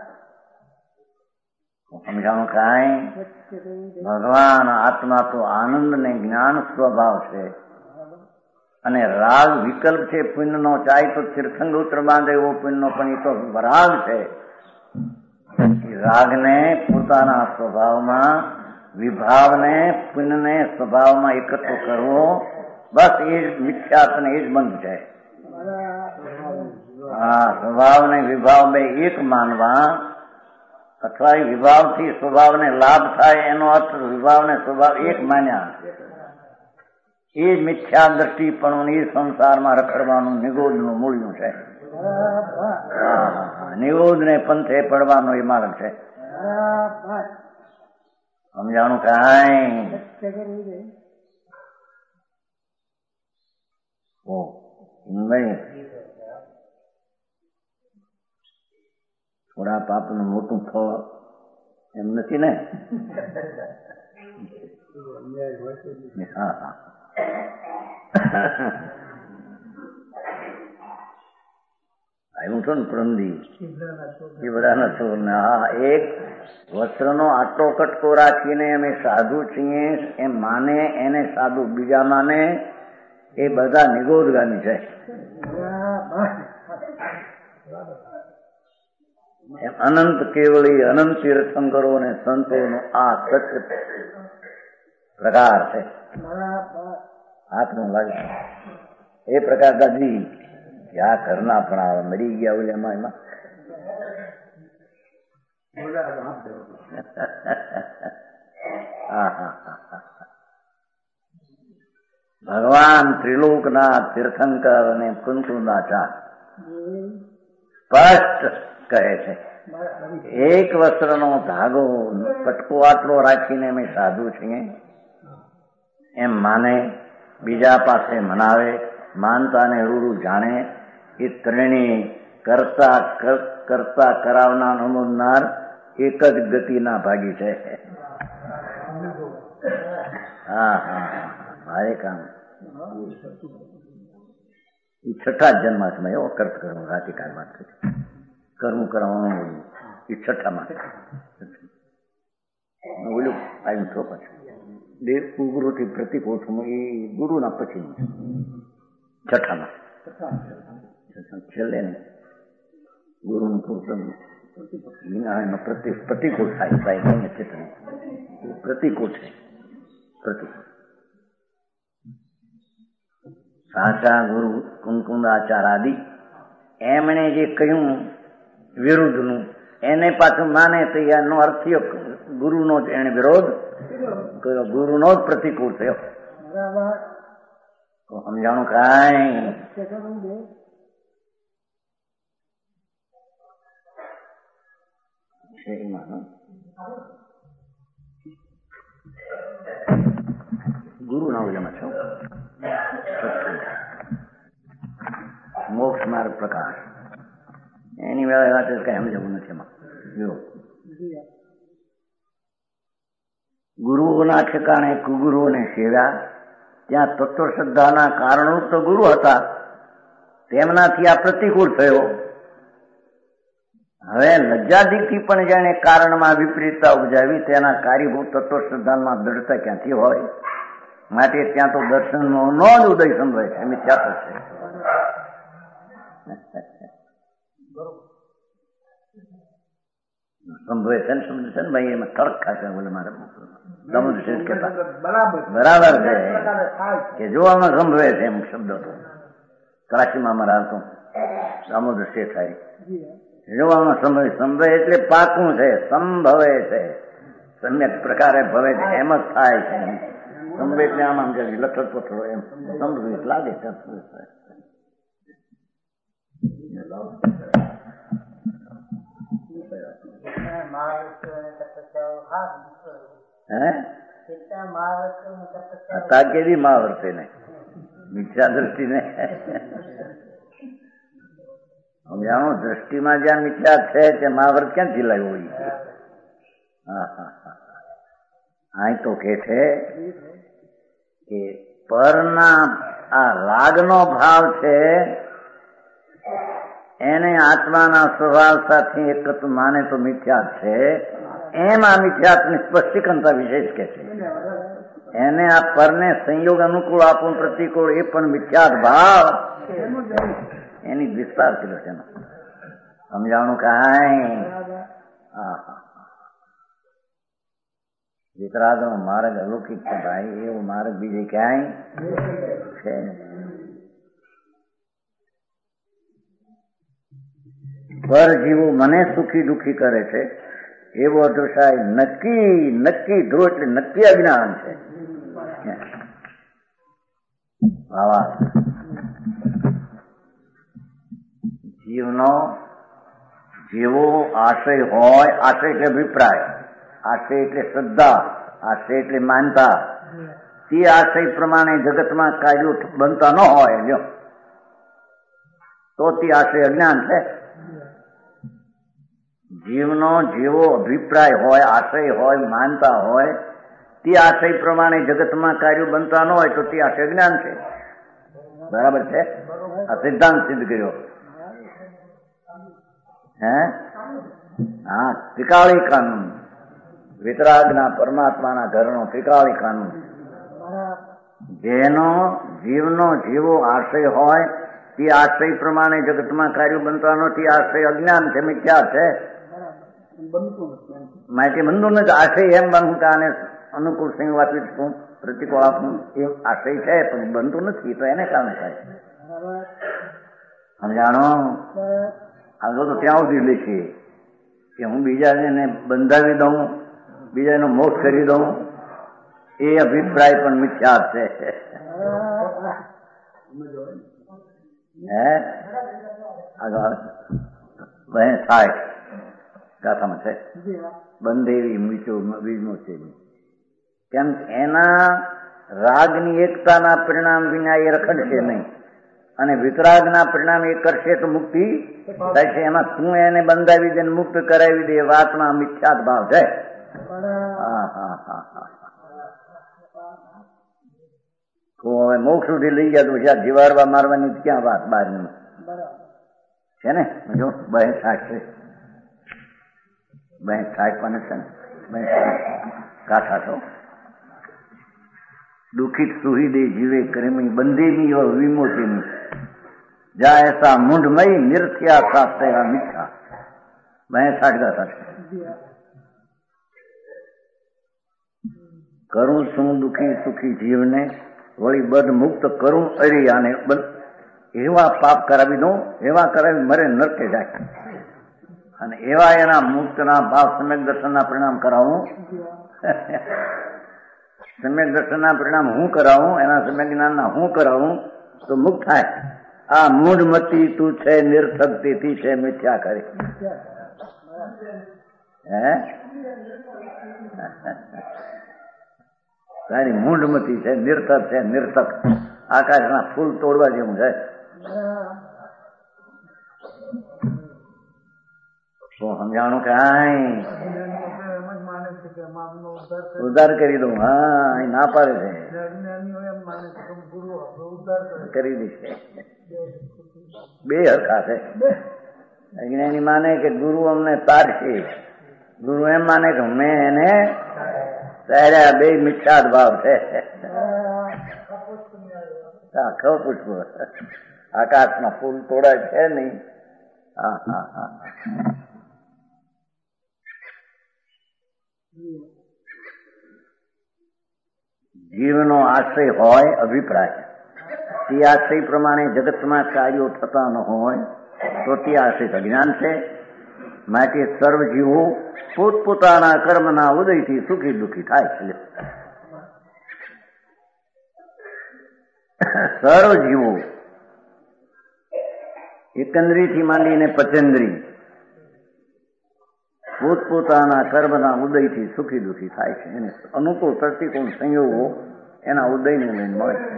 સમજાણું કાંઈ ભગવાન આત્મા તો આનંદ ને જ્ઞાન સ્વભાવ છે અને રાગ વિકલ્પ છે. પુણ્યનો ચાહે તો તીર્થંગ ઉત્ર બાંધે એવો પુણ્યનો પણ એ તો રાગ છે. રાગને પોતાના સ્વભાવમાં વિભાવને પુણ્યને સ્વભાવમાં એકત્ર કરવો બસ એ જ મિથ્યાત ને એ જ બંધ છે. હા સ્વભાવ ને વિભાવ બે એક માનવા અથવા વિભાવથી સ્વભાવને લાભ થાય એનો અર્થ વિભાવને સ્વભાવ એક માન્યા એ જ મિથ્યા દ્રષ્ટિ પણ એ સંસારમાં રખડવાનું નિગોદનું મૂળ્યું છે. નિગોદ ને પંથે પડવાનો એ માર્ગ છે. સમજાણું કાંઈ ઓ નહીં થોડા પાપનું મોટું ફળ એમ નથી ને. હા હા આવ્યું છો ને પ્રંદી એ બધાના છોડ ને હા એક વસ્ત્રનો આટલો કટકો રાખીને અમે સાધુ છીએ એમ માને એને સાધુ બીજા માને એ બધા નિગોદગામી છે. અનંત કેવળી અનંત તીર્થંકરો અને સંતોનો આ સત્ય પ્રકાર છે. હાથમાં લાગે એ પ્રકાર દાદી આ ઘરના પણ આવે મરી ગયા હોય એમાં એમાં ભગવાન ત્રિલોકના તીર્થંકર અને કુંતુનાચાર સ્પષ્ટ કહે છે એક વસ્ત્રનો ધાગો પટકો આટલો રાખીને અમે સાધુ છીએ એમ માને બીજા પાસે મનાવે માનતા ને રૂડું જાણે એ ત્રણેય કરતા કરતા કરાવનાર અનુનાર એક જ ગતિના ભાગી છે. હા હા મારે કામ એ છઠ્ઠા જન્માસમાં એવો કર્ત કરવું રાતિકાળ વાત કરી કરવું કરવાનું એ છઠ્ઠામાં ઓલું આવ્યું તો પછી દેવ ગુરુથી પ્રતિકોઠમાં એ ગુરુના પછી છઠ્ઠામાં છેલ્લે ને ગુરુનું પોષણ પ્રતિકૂળ થાય સાહેબ ચેતન પ્રતિકૂળ છે. પ્રતિકૂળ સાચા ગુરુ કુંકુંદાચાર આદિ એમણે જે કહ્યું વિરુદ્ધનું એને પાછું માને તો એનો અર્થ ગુરુનો જ એને વિરોધ કર્યો, ગુરુનો જ પ્રતિકૂળ થયો. તો સમજાણું કાંઈ ગુરુ ના ઓલામાં છો મોક્ષ માર્ગ પ્રકાશ એની વેળા વાત કઈ સમજવું નથી એમાં. જો ગુરુઓના ઠેકાણે કુગુરુઓને સેવ્યા, ત્યાં તત્વ શ્રદ્ધાના કારણો તો ગુરુ હતા, તેમનાથી આ પ્રતિકૂળ થયો. હવે લજ્જાદીથી પણ જેને કારણમાં વિપરીતતા ઉપજાવી તેના કાર્યભૂત તત્વ શ્રદ્ધામાં દ્રઢતા ક્યાંથી હોય? માટે ત્યાં તો દર્શનનો નો જ ઉદય સંભવે છે, મિથ્યા છે. સંભવે છે ને સમજે છે ને ભાઈ, એમાં તર્ક ખાશે બોલે મારે સમજ શેઠ કહેતા બરાબર છે કે જોવામાં સંભવે છે એમ શબ્દ તો કરાચીમાં અમારા હતો દામોદર શેઠ થાય જોવામાં સંભવે. સંભવે એટલે પાકું છે, સંભવે છે, સમ્યક પ્રકારે ભવે છે, એમ જ થાય છે. સંભવે એટલે આમ આમ લખત પથરો એમ સંભવિત લાગે છે. કેવી મહાવર્તે ને મિથ્યા દ્રષ્ટિ ને જાણો, દ્રષ્ટિમાં જ્યાં મિથ્યા છે તે મહાવર્ત ક્યાંથી લાવ્યો હોય? હા હા હા અહીં તો કે છે કે પરના આ રાગનો ભાવ છે એને આત્માના સ્વભાવ સાથે એકત્વ માને તો મિથ્યા છે. એમ આ મિથ્યાત્મની સ્પષ્ટીકરણતા વિશેષ કે છે. એને આ પરને સંયોગ અનુકૂળ આપણું પ્રતિકૂળ એ પણ મિથ્યાત ભાવ એની વિસ્તાર કર્યો છે. સમજાવવાનું કાંઈ વિતરાગનો માર્ગ અલૌકિક છે ભાઈ, એવો માર્ગ બીજે ક્યાંય છે. પર જીવો મને સુખી દુઃખી કરે છે એવો અધોષાય નક્કી નક્કી ધ્રુવ એટલે નક્કી અજ્ઞાન છે. જીવનો જેવો આશય હોય, આશય એટલે અભિપ્રાય, આશય એટલે શ્રદ્ધા, આશય એટલે માનતા, તે આશય પ્રમાણે જગતમાં કાર્યો બનતા ન હોય જો તો તે આશય અજ્ઞાન છે. જીવનો જેવો અભિપ્રાય હોય, આશય હોય, માનતા હોય, તે આશય પ્રમાણે જગતમાં કાર્યો બનતા ન હોય તો તે આશય જ્ઞાન છે. બરાબર છે? આ સિદ્ધાંત સિદ્ધ કર્યો. હે હા, ત્રિકાળી કાનૂન, વિતરાગના પરમાત્માના ઘરનો ત્રિકાળી કાનૂન. જેનો જીવનો જેવો આશય હોય તે આશય પ્રમાણે જગતમાં કાર્યો બનતા નો તે આશય અજ્ઞાન છે, મિથ્યા છે. માટે બંધુ નથી આશય એમ બનવું કે આને અનુકૂળ સંયોગ આપી શું પ્રતિકૂળ આપવું એ આશય છે પણ બનતું નથી, તો એને કારણે થાય. સમજાણો? આગળ તો ત્યાં સુધી લખીએ કે હું બીજાને બંધાવી દઉં, બીજાનો મોક્ષ કરી દઉં, એ અભિપ્રાય પણ મિથ્યા છે. હે આગળ બહેન થાય ગાથામાં છે બંધેવી મીચો વીજનો છે. કેમ એના રાગની એકતાના પરિણામ વિના એ રખડશે નહીં, અને વિતરાગના પરિણામ એ કરશે તો મુક્તિ થાય છે. એમાં તું એને બંધાવી દે મુક્ત કરાવી દે વાતમાં મિથ્યાત ભાવ છે. હા હા હા હા તો હવે મોક્ષ સુધી લઈ ગયા તો જ્યાં જીવાડવા મારવાની ક્યાં વાત બહારની છે ને? જો બે સાઠ છે, બે સાઠ પણ છે ને, બે કાઠા તો દુઃખિત સુહીદે જીવે કરેમી બંધેમી और विमोचनी जा ऐसा मुंडमयी निरथ्या सा तेरा मीठा. બે સાઠ ગાથા છે. કરું છું દુઃખી સુખી જીવને વળી બધ મુક્ત કરું અરિયાને એવા પાપ કરાવી દઉં, એવા કરાવી મરે નરકે જાય, અને એવા એના મુક્તના ભાવ સમ્યક દર્શનના પરિણામ કરાવું. સમ્યક દર્શનના પરિણામ હું કરાવું, એના સમ્યક જ્ઞાનના હું કરાવું તો મુક્ત થાય. આ મૂઢમતી તું છે નિર્થક તેથી છે મિથ્યા કરી. હે તારી મૂઢમતી છે, નિર્થક છે, નિર્થક આકાશના ફૂલ તોડવા જેવું છે. તો સમજાણું કે ઉદ્ધાર કરી દઉં. હા એ ના પાડે છે કરી દઈશ. બે હરખા છે. અજ્ઞાની માને કે ગુરુ અમને તારશે, ગુરુ એમ માને કે મેં એને તાર્યા. બે મિથ્યા ભાવ છે. ખબર પૂછવું આકાશમાં ફૂલ તોડાય છે નહીં. હા હા હા જીવનો આશ્રય હોય અભિપ્રાય. તે આશ્રય પ્રમાણે જગતમાં કાર્યો થતા ન હોય તો તે આશ્રય અજ્ઞાન છે. માટે સર્વ જીવો પોતપોતાના કર્મના ઉદયથી સુખી દુઃખી થાય છે. સર્વ જીવો એકંદરીથી માંડીને પચેન્દ્રી પોતપોતાના કર્મના ઉદયથી સુખી દુઃખી થાય છે. એને અનુકૂળ પ્રતિકૂળ સંયોગો એના ઉદયને લઈને મળે છે.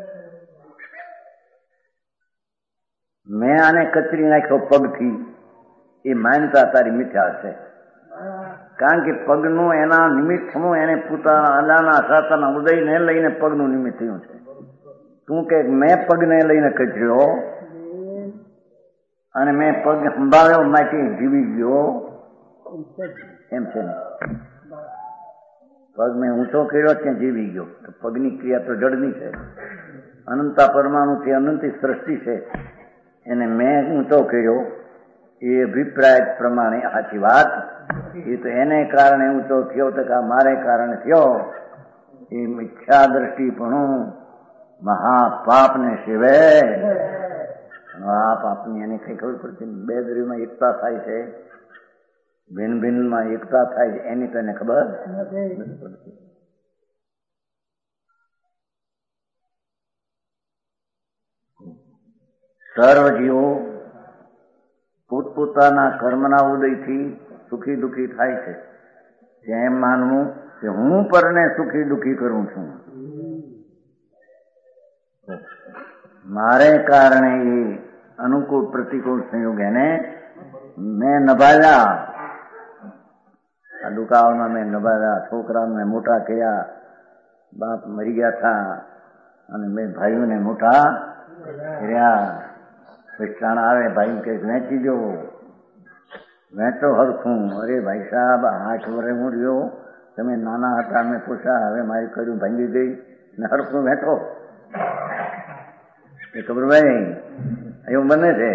મેં આને કચરી નાખ્યો પગથી, એ માનતા તારી મિથ્યા છે. કારણ કે પગનું એના નિમિત્તનું એને પોતાના અલાના સાતાના ઉદયને લઈને પગનું નિમિત્ત થયું છે. તું કે મેં પગને લઈને કચર્યો અને મેં પગ સંભાળ્યો માટે જીવી ગયો એમ છે ને. પગ મેં ઊંચો કર્યો ત્યાં જીવી ગયો. તો પગની ક્રિયા તો જડની છે. અનંતા પરમાણુથી અનંતી સૃષ્ટિ છે. એને મેં ઊંચો કર્યો એ અભિપ્રાય પ્રમાણે સાચી વાત. એ તો એને કારણે ઊંચો થયો તો કે મારે કારણે થયો. એ મિથ્યા દ્રષ્ટિ પણ મહાપાપ ને સેવે. આ પાપની એને કઈ ખબર પડતી. બે દ્રવ્યમાં એકતા થાય છે, ભિન્ન ભિન્નમાં એકતા થાય છે, એની તો એને ખબર નથી પડતી. સર્વ જીવો પોતપોતાના કર્મના ઉદયથી સુખી દુઃખી થાય છે. એમ માનવું કે હું પરને સુખી દુઃખી કરું છું, મારે કારણે એ અનુકૂળ પ્રતિકૂળ સંયોગ એને મેં નભાવ્યા. આ દુકાળમાં મેં નભાવ્યા, છોકરાને મેં મોટા કર્યા, બાપ મરી ગયા હતા અને મેં ભાઈઓને મોટા કર્યા. પૈસાણ આવે ભાઈ કે વેચી દો, વેચો હરખું. અરે ભાઈ સાહેબ આઠ વર્ષે હું રહ્યો, તમે નાના હતા મેં પૂછ્યા, હવે મારી કર્યું ભાંગી ગઈ ને હરખું વેચો. એ ખબર ભાઈ એવું બને છે.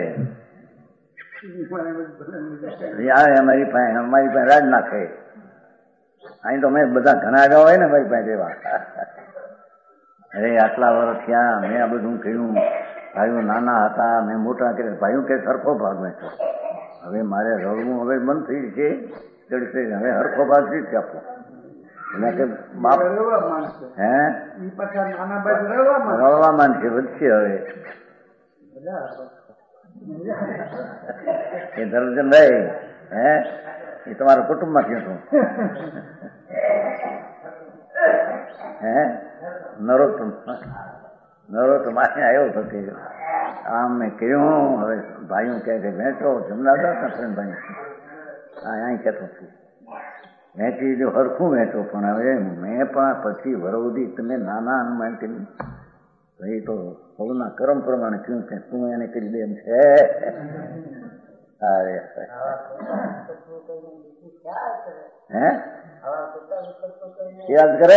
આવે અમારી પાસે અમારી પાસે રાજ નાખે. અહીં તો મેં બધા ઘણા આવ્યા હોય ને મારી પાસે એવા. અરે આટલા વર્ષ થયા મેં આ બધું કહ્યું, ભાઈઓ નાના હતા મેં મોટા કર્યા. ભાઈઓ કે સરખો ભાગ વેચો. હવે મારે રડવું હવે બંધ થઈ છે, ચડશે. હવે હરખો ભાગ રીતે આપો. એટલે કે બાપ હે રડવા માંડશે, વધશે. હવે એ ધર્મચંદભાઈ હે એ તમારા કુટુંબમાંથી હતું. હે નરોત્તમ નરોત્તમ અહીં આવ્યો હતો કે આમ મેં કહ્યું. હવે ભાઈઓ કહે કે વેચો જમનાદાસ ભાઈ હા અહીં કહેતો છું વેચી જો હરખું વેચો. પણ હવે મેં પણ પછી વરોધી તમે નાના અનુમાન કરી ભાઈ તો સૌના કર્મ પ્રમાણે થયું છે, તું એને કરી દે એમ છે. અરે હે યાદ કરે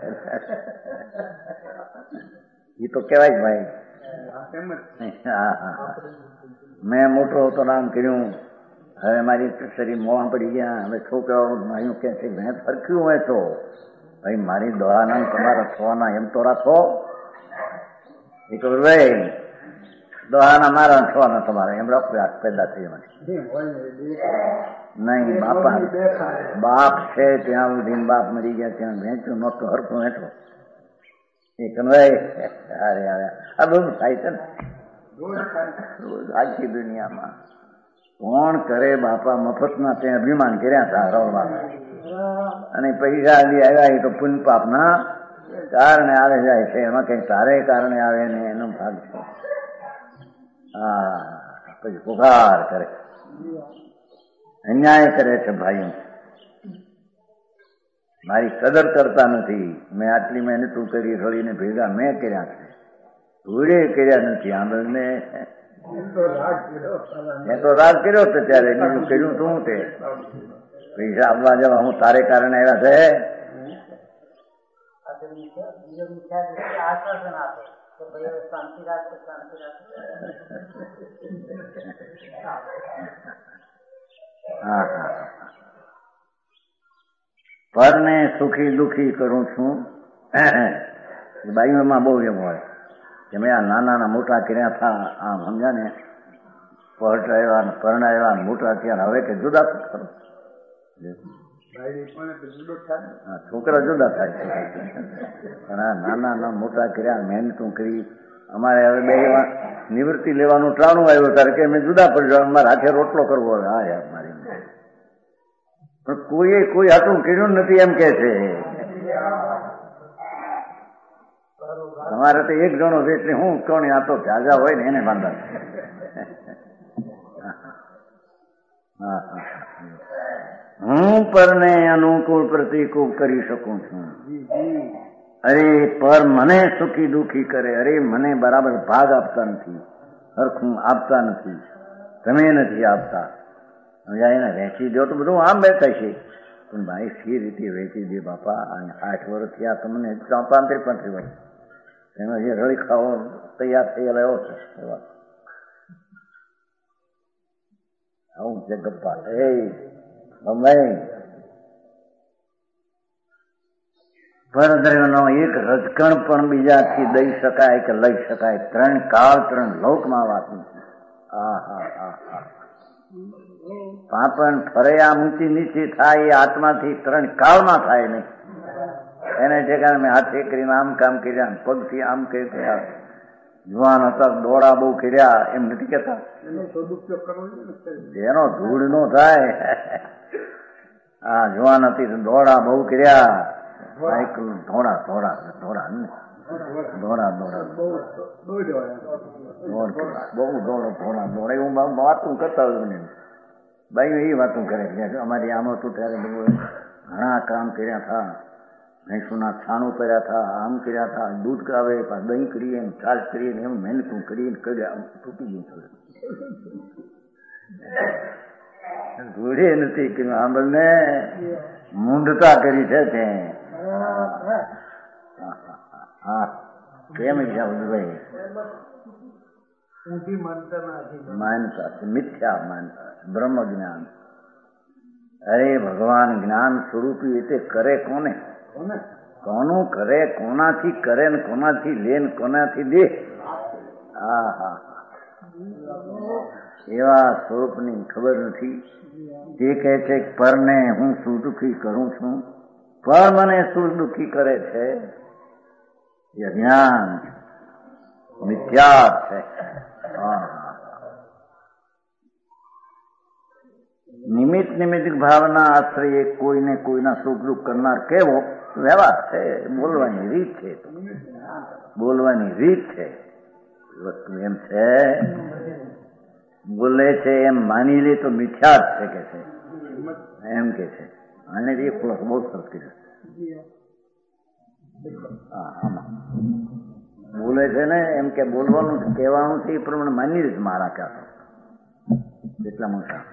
એ તો કેવાય ભાઈ. હા હા મેં મોટો હતો નામ કર્યું. હવે મારી શરીર મોહ પડી ગયા. હવે છોકરાઓ ભાઈઓ કે છે મેં ફરક્યું હોય તો ભાઈ મારી દોહાના તમારા થવાના એમ તો રાખો. એ કહું ભાઈ દોહાના મારા થવાના તમારા એમ રાખો. આ પેદા થઈ નહીં બાપા બાપ છે ત્યાં સુધી બાપ મરી ગયા ત્યાં વેચ્યું નહોતું હરખું વેચો. એ કનભાઈ અરે અરે આ બધું થાય છે ને આખી દુનિયામાં. કોણ કરે બાપા મફતના ત્યાં અભિમાન કર્યા હતા રળવા અને પૈસા આદિ આવ્યા એ તો પુન પાપના કારણે આવે જાય છે, એમાં કઈ તારે કારણે આવે ને એનો ભાગ છે. હા, પછી પુકાર કરે, અન્યાય કરે છે ભાઈઓ, મારી કદર કરતા નથી. મેં આટલી મહેનત કરી રળીને ભેગા મેં કર્યા છે, ધૂળે કર્યા નથી. આંબળ ને મેં તો રાગ કર્યો હતો ત્યારે, બીજું કર્યું શું તે પૈસા આપવા જવા હું તારે કારણે આવ્યા છે. આશ્વાસન આપે કે ભાઈ શાંતિ રાખો, શાંતિ રાખો. હા હા, પરને સુખી દુઃખી કરું છું. બાઈઓમાં બહુ એમ હોય કે મેં આ નાના મોટા કર્યા થા, આમ સમજ્યા ને, પરણાવ્યા પરણાવ્યા મોટા થયા, હવે કે જુદા કરો. છોકરા જુદા થાય છે, પણ આ નાના મોટા કર્યા, મહેનતું કરી. અમારે હવે બે નિવૃત્તિ લેવાનું ટાણું આવ્યું ત્યારે કે મેં જુદા પડજો, અમારે હાથે રોટલો કરવો. હવે હા યાર મારી, પણ કોઈએ કોઈ આટલું કર્યું નથી એમ કે છે. તમારે તો એક જણો છે એટલે હું કોણ, આ તો જાજા હોય ને એને બાંધા. હું પરને અનુકૂળ પ્રતિકૂળ કરી શકું છું. અરે પર મને સુખી દુઃખી કરે, અરે મને બરાબર ભાગ આપતા નથી, હરખું આપતા નથી, તમે નથી આપતા. એને વેચી દો તો બધું આમ બેઠા છે, પણ ભાઈ સી રીતે વેચી દે બાપા. આઠ વર્ષ થયા તમને, પાંત્રીસ પાંત્રીસ વર્ષ એનો જે રળી ખાવો તૈયાર થયેલા એવો છે. આવું છે ગપ્પા. એ અમે પરદ્રવ્યનો એક રજકણ પણ બીજાથી દઈ શકાય કે લઈ શકાય, ત્રણ કાળ ત્રણ લોકમાં વાતું છે. હા હા હા હા, પાપણ ફરે આમ ઊંચી નીચી થાય, એ આત્માથી ત્રણ કાળમાં થાય નહીં. એને ઠેકાણે મેં હાથે કરીને આમ કામ કર્યા, પગથી આમ કરી કર્યા, જુવાન હતા દોડા બહુ કર્યા, એમ નથી કેતા. એનો ધૂળ નો થાય. હા, જુવાન હતી દોડા બહુ કર્યા, સાયકલ ધોડા ધોડા ધોડા ધોડા ધોડા બહુ દોડો ધોડા દોડા એવું વાતું કરતા હોય મને. ભાઈ એ વાતું કરે છે, અમારી આમ હતું ત્યારે ઘણા કામ કર્યા હતા, ભેંસુના છાણું કર્યા હતા, આમ કર્યા હતા, દૂધ આવે દહીં કરીએ, છાશ કરીએ, એમ મહેનતું કરીને કર્યા, તૂટી ગયું થોડું. ઘોડે નથી કે આંબળને મૂંઢતા કરી છે તે. હા, કેમ છે ભાઈ? માનતા છે, મિથ્યા માનતા, બ્રહ્મ જ્ઞાન. અરે ભગવાન જ્ઞાન સ્વરૂપી રીતે કરે કોને? કોનું કરે, કોનાથી કરે ને કોનાથી લે ને કોનાથી દે. હા હા, એવા સ્વરૂપની ખબર નથી. તે કહે છે પરને હું શું દુઃખી કરું છું, પર મને શું દુઃખી કરે છે? એ જ્ઞાન મિથ્યા છે. નિમિત્ત નિમિત્ત ભાવના આશ્રય કોઈને કોઈના સુખ દુઃખ કરનાર કેવો વ્યવહાર છે, બોલવાની રીત છે, બોલવાની રીત છે. વસ્તુ એમ છે, બોલે છે એમ માની લે તો મિથ્યા જ છે કે છે, એમ કે છે. અને એ પ્લસ બહુ સરસ કીધું. હા, આમાં બોલે છે ને એમ કે બોલવાનું કહેવાનું છે એ પ્રમાણે માની જ મારા ક્યાં એટલા મોટા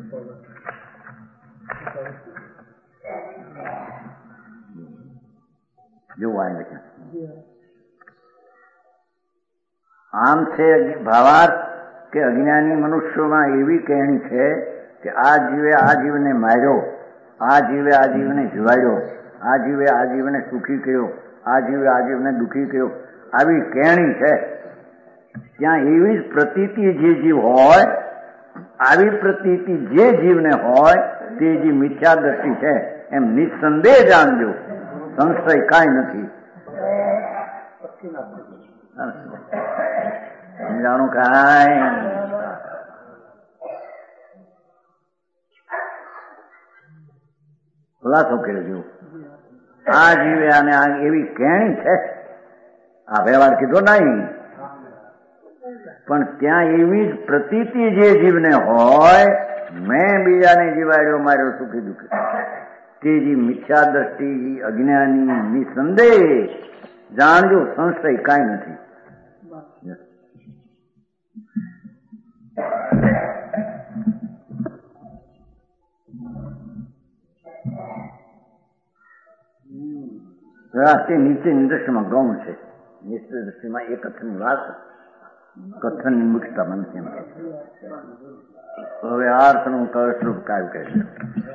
જોવા આવે છે. આમ છે ભાવાર્થ કે અજ્ઞાની મનુષ્યોમાં એવી કહેણી છે કે આ જીવે આ જીવને માર્યો, આ જીવે આ જીવને જીવાડ્યો, આ જીવે આ જીવને સુખી કર્યો, આ જીવે આ જીવને દુઃખી કર્યો, આવી કહેણી છે. ત્યાં એવી જ પ્રતીતિ જે જીવ હોય, આવી પ્રતીતિ જે જીવને હોય તે જે મિથ્યા દ્રષ્ટિ છે એમ નિસંદેહ જાણજો, સંશય કાંઈ નથી. સમજાણું કાંઈ ખુલાસો કર્યો જો આ જીવે અને આ એવી કેણી છે, આ વ્યવહાર કીધો નહીં, પણ ત્યાં એવી જ પ્રતીતિ જે જીવને હોય, મેં બીજાને જીવાડ્યો માર્યો સુખી દુઃખી, તે જે મિથ્યા દ્રષ્ટિ અજ્ઞાની નિસંદેહ જાણજો સંશય કાંઈ નથી. રાષ્ટ્રીય નીચેની દ્રષ્ટિમાં ગૌણ છે, નીચેની દ્રષ્ટિમાં એ કથનની વાત, કથનની મુખ્યતા બનશે. હવે અર્થનું કળશ્રુપ કાવ્ય કહે છે.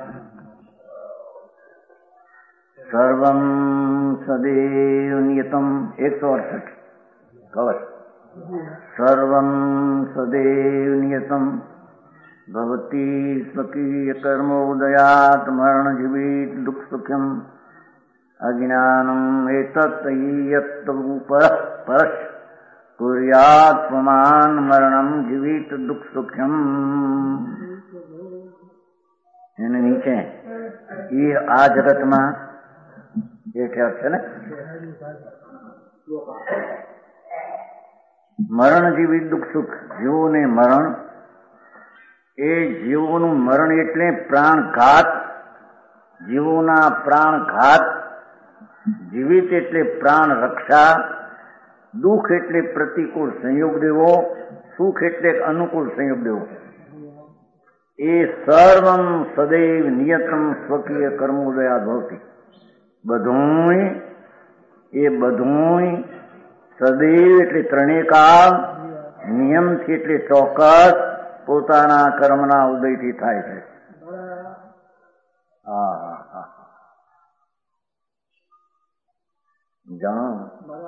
સર્વમ સદૈવ નિયતમ એકસો અડસઠ કવચ. સર્વમ સદૈવ નિયતમ ભવતી સ્વકીય કર્મોદયાત મરણ જીવિત દુઃખ સુખ્યમ અજ્ઞાનમ એતત યત પરશ કુર્યાત સ્વમાન મરણમ જીવિત દુઃખ સુખ્યમ. એને નીચે એ આ જગતમાં એ ખ્યાલ છે ને, મરણ જીવિત દુઃખ સુખ. જીવોને મરણ, એ જીવોનું મરણ એટલે પ્રાણઘાત, જીવોના પ્રાણઘાત. જીવિત એટલે પ્રાણ રક્ષા, દુઃખ એટલે પ્રતિકૂળ સંયોગ દેવો, સુખ એટલે અનુકૂળ સંયોગ દેવો. એ સર્વમ સદૈવ નિયતમ સ્વકીય કર્મોદયા ભવતી. બધું એ બધું સદૈવ એટલે ત્રણેય કાળ, નિયમથી એટલે ચોક્કસ પોતાના કર્મના ઉદયથી થાય છે. હા હા હા જાણો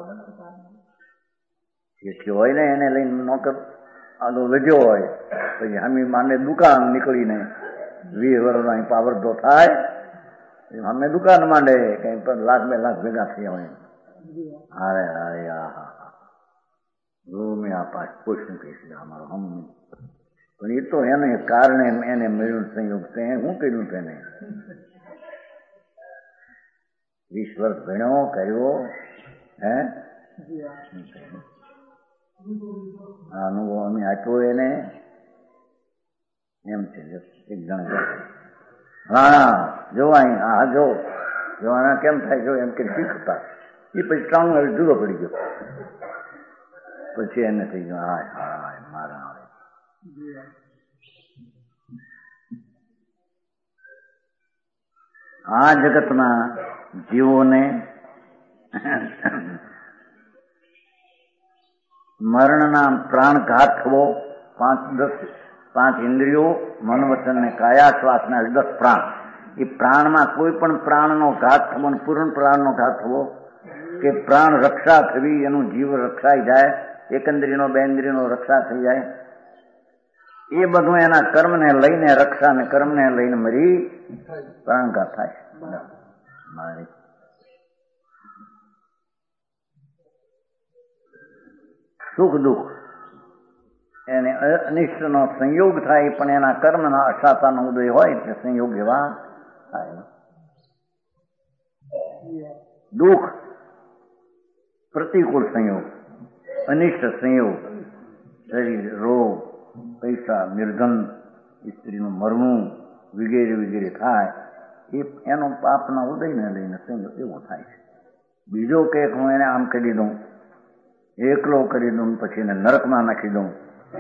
જેથી હોય ને એને લઈને નોકર આગળ વધ્યો હોય, પછી હમી માને દુકાન નીકળીને વીસ વર્ષનો પાવરધો થાય, અમે દુકાન માંડે કઈ પણ લાખ બે લાખ ભેગા થયા હોય. અરે અરે આ હા રૂમે આ પાછ પોષણ કહીશ અમારો હમ, પણ એ તો એને કારણે એને મળ્યું સંયોગ છે. શું કર્યું તેને? વીસ વર્ષ ભણ્યો કર્યો હે, આ અનુભવ અમે આપ્યો એને એમ છે. એક જણ હા જોવાય હા જો જોવાના કેમ થાય જો એમ કે શીખતા એ પછી ત્રણ વર્ષ જુદો પડી ગયો, પછી એને થઈ ગયો હાય હાય મારા. આ જગતમાં જીવોને મરણના પ્રાણઘાત થવો, પાંચ દસ પાંચ ઇન્દ્રિયો, મન વચન ને કાયા શ્વાસના દસ પ્રાણ. એ પ્રાણમાં કોઈ પણ પ્રાણનો ઘાત થવો, પૂર્ણ પ્રાણનો ઘાત થવો કે પ્રાણ રક્ષા થવી, એનું જીવ રક્ષાઈ જાય, એકંદ્રીનો બેન્દ્રીનો રક્ષા થઈ જાય, એ બધું એના કર્મને લઈને રક્ષા ને કર્મને લઈને મરી પ્રાણઘાત થાય. સુખ દુઃખ એને અનિષ્ટનો સંયોગ થાય, પણ એના કર્મના અસાતાનો ઉદય હોય એટલે સંયોગ એવા થાય. દુઃખ પ્રતિકૂળ સંયોગ, અનિષ્ટ સંયોગ, શરીર રોગ, પૈસા નિર્ધન, સ્ત્રીનું મરવું વગેરે વગેરે થાય, એ એનો પાપના ઉદયને લઈને સંયોગ એવો થાય છે. બીજો કે હું એને આમ કરી દઉં, એકલો કરી દઉં, પછી એને નરકમાં નાખી દઉં.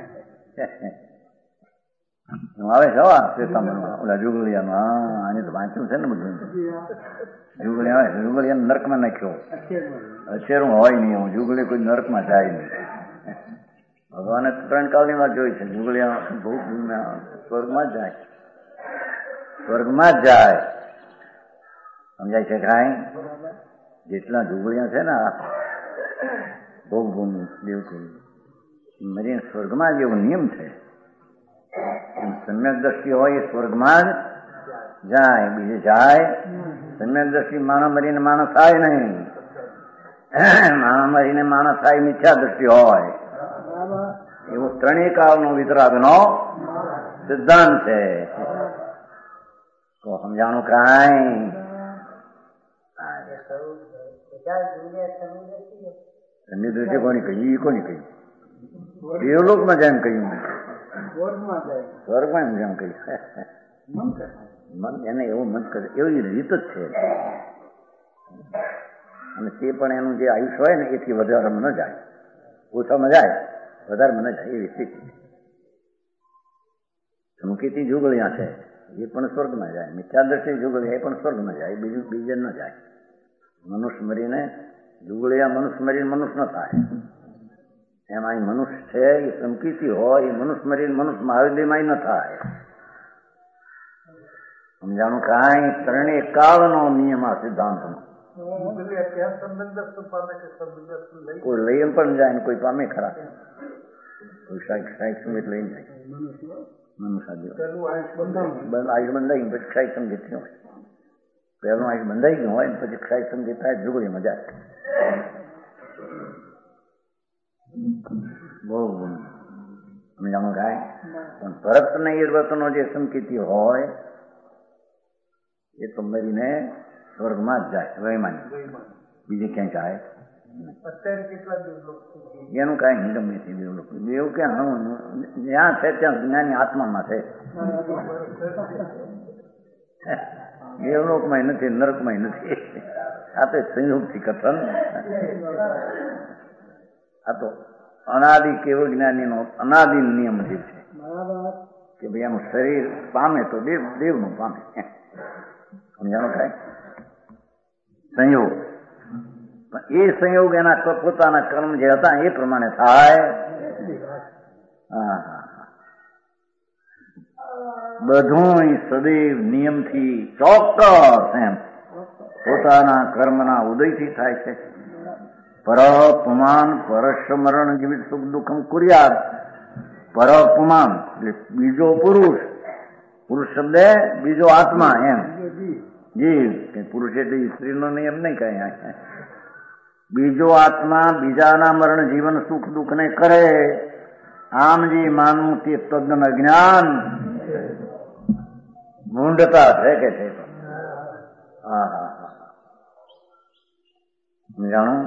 આવે છે ઓલા જુગલિયાનું, હા આની તો વાંચ્યું છે ને બધું. જુગલી આવે જુગલિયાને નરકમાં નાખ્યો, અત્યારે હોય નહીં એવું, જુગલી કોઈ નરકમાં જાય નહીં. ભગવાને ત્રણ કાલની વાત જોઈ છે, જુગલિયા સ્વર્ગમાં જ જાય, સ્વર્ગમાં જ જાય. સમજાય છે કાંઈ? જેટલા જુગલિયા છે ને ભોગભૂમિ દેવકુળ મરીને સ્વર્ગમાં જ એવો નિયમ છે. સમ્યક દ્રષ્ટિ હોય એ સ્વર્ગમાં જ જાય, બીજે જાય. સમ્યક દ્રષ્ટિ માણસ મરીને માણસ થાય નહીં, માણસ મરીને માણસ થાય મિથ્યા દ્રષ્ટિ હોય. એવો ત્રણેય કાળનો વિતરાગનો સિદ્ધાંત છે. તો સમજાણું કાંઈ? એમની દ્રષ્ટિ કોની કહ્યું? એ કોની કહ્યું? દેવલોકમાં જેમ કહ્યું, સ્વર્ગમાં જેમ કહ્યું, મન એને એવું મન કરે એવી રીત જ છે. અને તે પણ એનું જે આયુષ્ય હોય ને એથી વધારેમાં ન જાય, ઓછામાં જાય, વધારેમાં ન જાય એવી સ્થિતિ. સંકેતી જુગળિયા છે એ પણ સ્વર્ગમાં જાય, મિથ્યાદર્શી જુગળિયા એ પણ સ્વર્ગમાં જાય, બીજું બીજે ન જાય. મનુષ્ય મરીને જુગળિયા મનુષ્ય મરીને મનુષ્ય ન થાય. એમાં એ મનુષ્ય છે એ સંકેતી હોય, એ મનુષ્ય મરીને મનુષ્ય મહાવિદ્યમાં ન થાય. સમજાણું? કાંઈ ત્રણે કાળનો નિયમ આ સિદ્ધાંતનો. કોઈ લઈને પણ જાય ને કોઈ પામે ખરા. કોઈ સાઈક સાઈક સંગીત લઈને જાય, મનુષ્ય આયુષ બંધાઈ પછી ક્ષાય સંગીત ન હોય. પહેલું આયુષ બંધાઈ ગયું હોય ને પછી ક્ષાય સંગીત થાય, જુગળીમાં જાય. બહુ સમજાણું? કાંઈ પણ ભરત ને એ વ્રતનો જે સંકેતી હોય એ તો મરીને સ્વર્ગમાં જ જાય, વૈમાની, બીજે ક્યાંય જાય. એનું કાંઈ નિગમ નથી. દેવ દેવ ક્યાં જ્યાં છે ત્યાં જ્ઞાની આત્મામાં છે. દેવલોકમાં નથી, નરકમાં નથી. આ તો સંયોગથી કથન. આ તો અનાદિ કેવળ જ્ઞાનીનો અનાદિ નિયમ જે છે કે ભાઈ એનું શરીર પામે તો દેવ દેવનું પામે. સમજાણું? કાંઈ સંયોગ, એ સંયોગ એના પોતાના કર્મ જે હતા એ પ્રમાણે થાય. હા હા હા, બધું સદૈવ નિયમથી ચોક્કસ એમ પોતાના કર્મના ઉદયથી થાય છે. પરપમાન પરસ્મરણ જીવિત સુખ દુઃખમ કુર્યાદ. પરપમાન એટલે બીજો પુરુષ, પુરુષ શબ્દ બીજો આત્મા એમ જીવ, પુરુષ એટલે સ્ત્રીનો નિયમ નહીં કઈ. બીજો આત્મા બીજાના મરણ જીવન સુખ દુઃખ ને કરે, આમ જે માનવું તે તદ્દન અજ્ઞાન મૂંઢતા છે કે છે. હા હા હા, સમજાણું?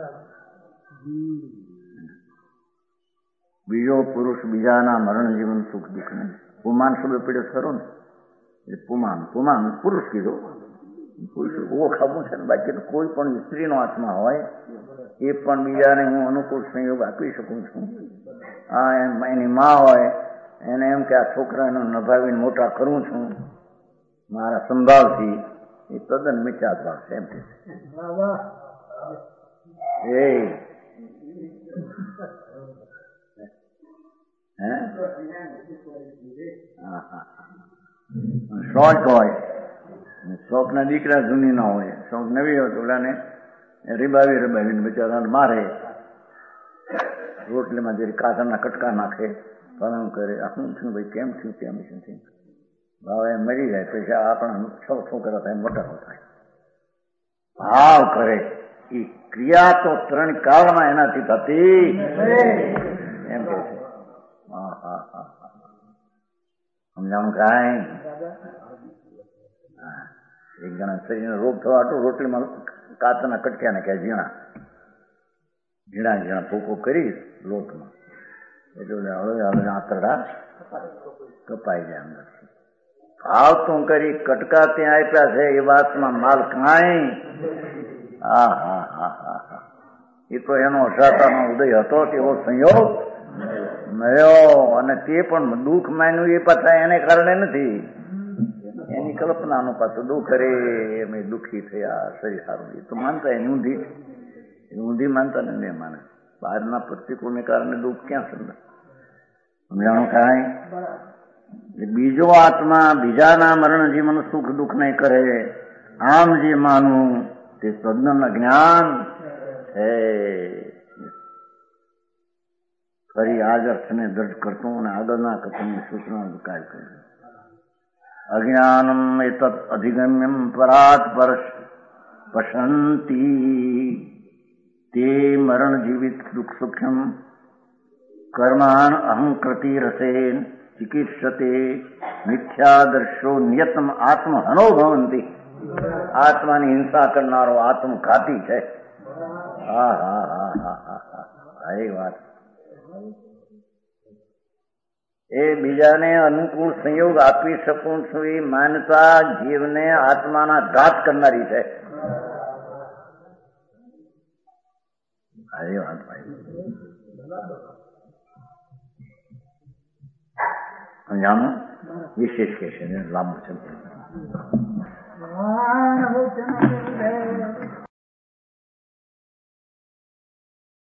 બીજો પુરુષ બીજાના મરણ જીવન સુખ દુઃખ ને પુમાન શબ્દ પીડ્યો ખરો ને, એટલે પુમાન પુમાન પુરુષ કીધો. પુરુષ ઓળખાવું છે ને, બાકી તો કોઈ પણ સ્ત્રીનો આત્મા હોય એ પણ બીજાને હું અનુકૂળ સંયોગ આપી શકું છું. આ એની મા હોય એને એમ કે આ છોકરાને નભાવીને મોટા કરું છું મારા સંભાવથી, એ તદ્દન મિથ્યા ભાવ છે એમ કે એ શોખ હોય, શોખ ના દીકરા જૂની ના હોય, શોખ નવી હોય તો ઓલાને રીબાવી રીબાવીને બિચારાને મારે, રોટલીમાં જરી કાતરના કટકા નાખે, પાલન કરે. આ શું થયું ભાઈ, કેમ થયું, કેમ શું થયું? ભાવ એમ મરી જાય પછી આપણા છ છોકરા થાય, મોટા થાય. ભાવ કરે એ ક્રિયા તો ત્રણ કાળમાં એનાથી થતી એમ કે છે. હા હા હા, સમજાણું? કાંઈ એક જણા શરીરનો રોગ થવા હતો, રોટલીમાં કાતરના કટક્યા નાખ્યા, ઝીણા ઝીણા ઝીણા ભૂકો કરી લોટમાં, એટલે હવે હવે આંતરડા કપાઈ જાય અંદરથી. ભાવ તો કરી કટકા ત્યાં આપ્યા છે એ વાતમાં માલ કાંઈ. હા હા હા હા હા, એ તો એનો અસાતાનો ઉદય હતો, તેવો સંયોગ મળ્યો. અને તે પણ દુઃખ માન્યું એ પાછા એને કારણે નથી, એની કલ્પનાનું પાછું દુઃખ કરે એમ દુઃખી થયા, શરીર સારું. એ તો માનતા એની ઊંધી છે, ઊંધી માનતા ને નહીં માને. બહારના પ્રતિકૂળને કારણે દુઃખ ક્યાં સમજાય? સમજાણું? કાંઈ બીજો આત્મા બીજાના મરણ જીવન સુખ દુઃખ નહીં કરે, આમ જે માનવું તે તદ્દન જ્ઞાન છે. ફરી આ જ અર્થને દર્જ કરતો અને આગળના કથનની સૂચના વિકાર કર્યું. અજ્ઞાનમ એતત અધિગમ્યમ પરાત પરશ પશંતી તે મરણ જીવિત દુઃખ સુખ્યમ કર્માણ અહંકૃતિ રસેન ચિકિત્સતે મિથ્યાદર્શો નિયતમ આત્મહનો ભવંતી. આત્માની હિંસા કરનારો આત્મઘાતી છે. હા હા હા હા હા હા એ વાત. એ બીજાને અનુકૂળ સંયોગ આપી શકું છું એ માનતા જીવને આત્માના ઘાત કરનારી છે. એ વાત ભાઈ સમજાણું. વિશેષ કે છે લાંબુ છે.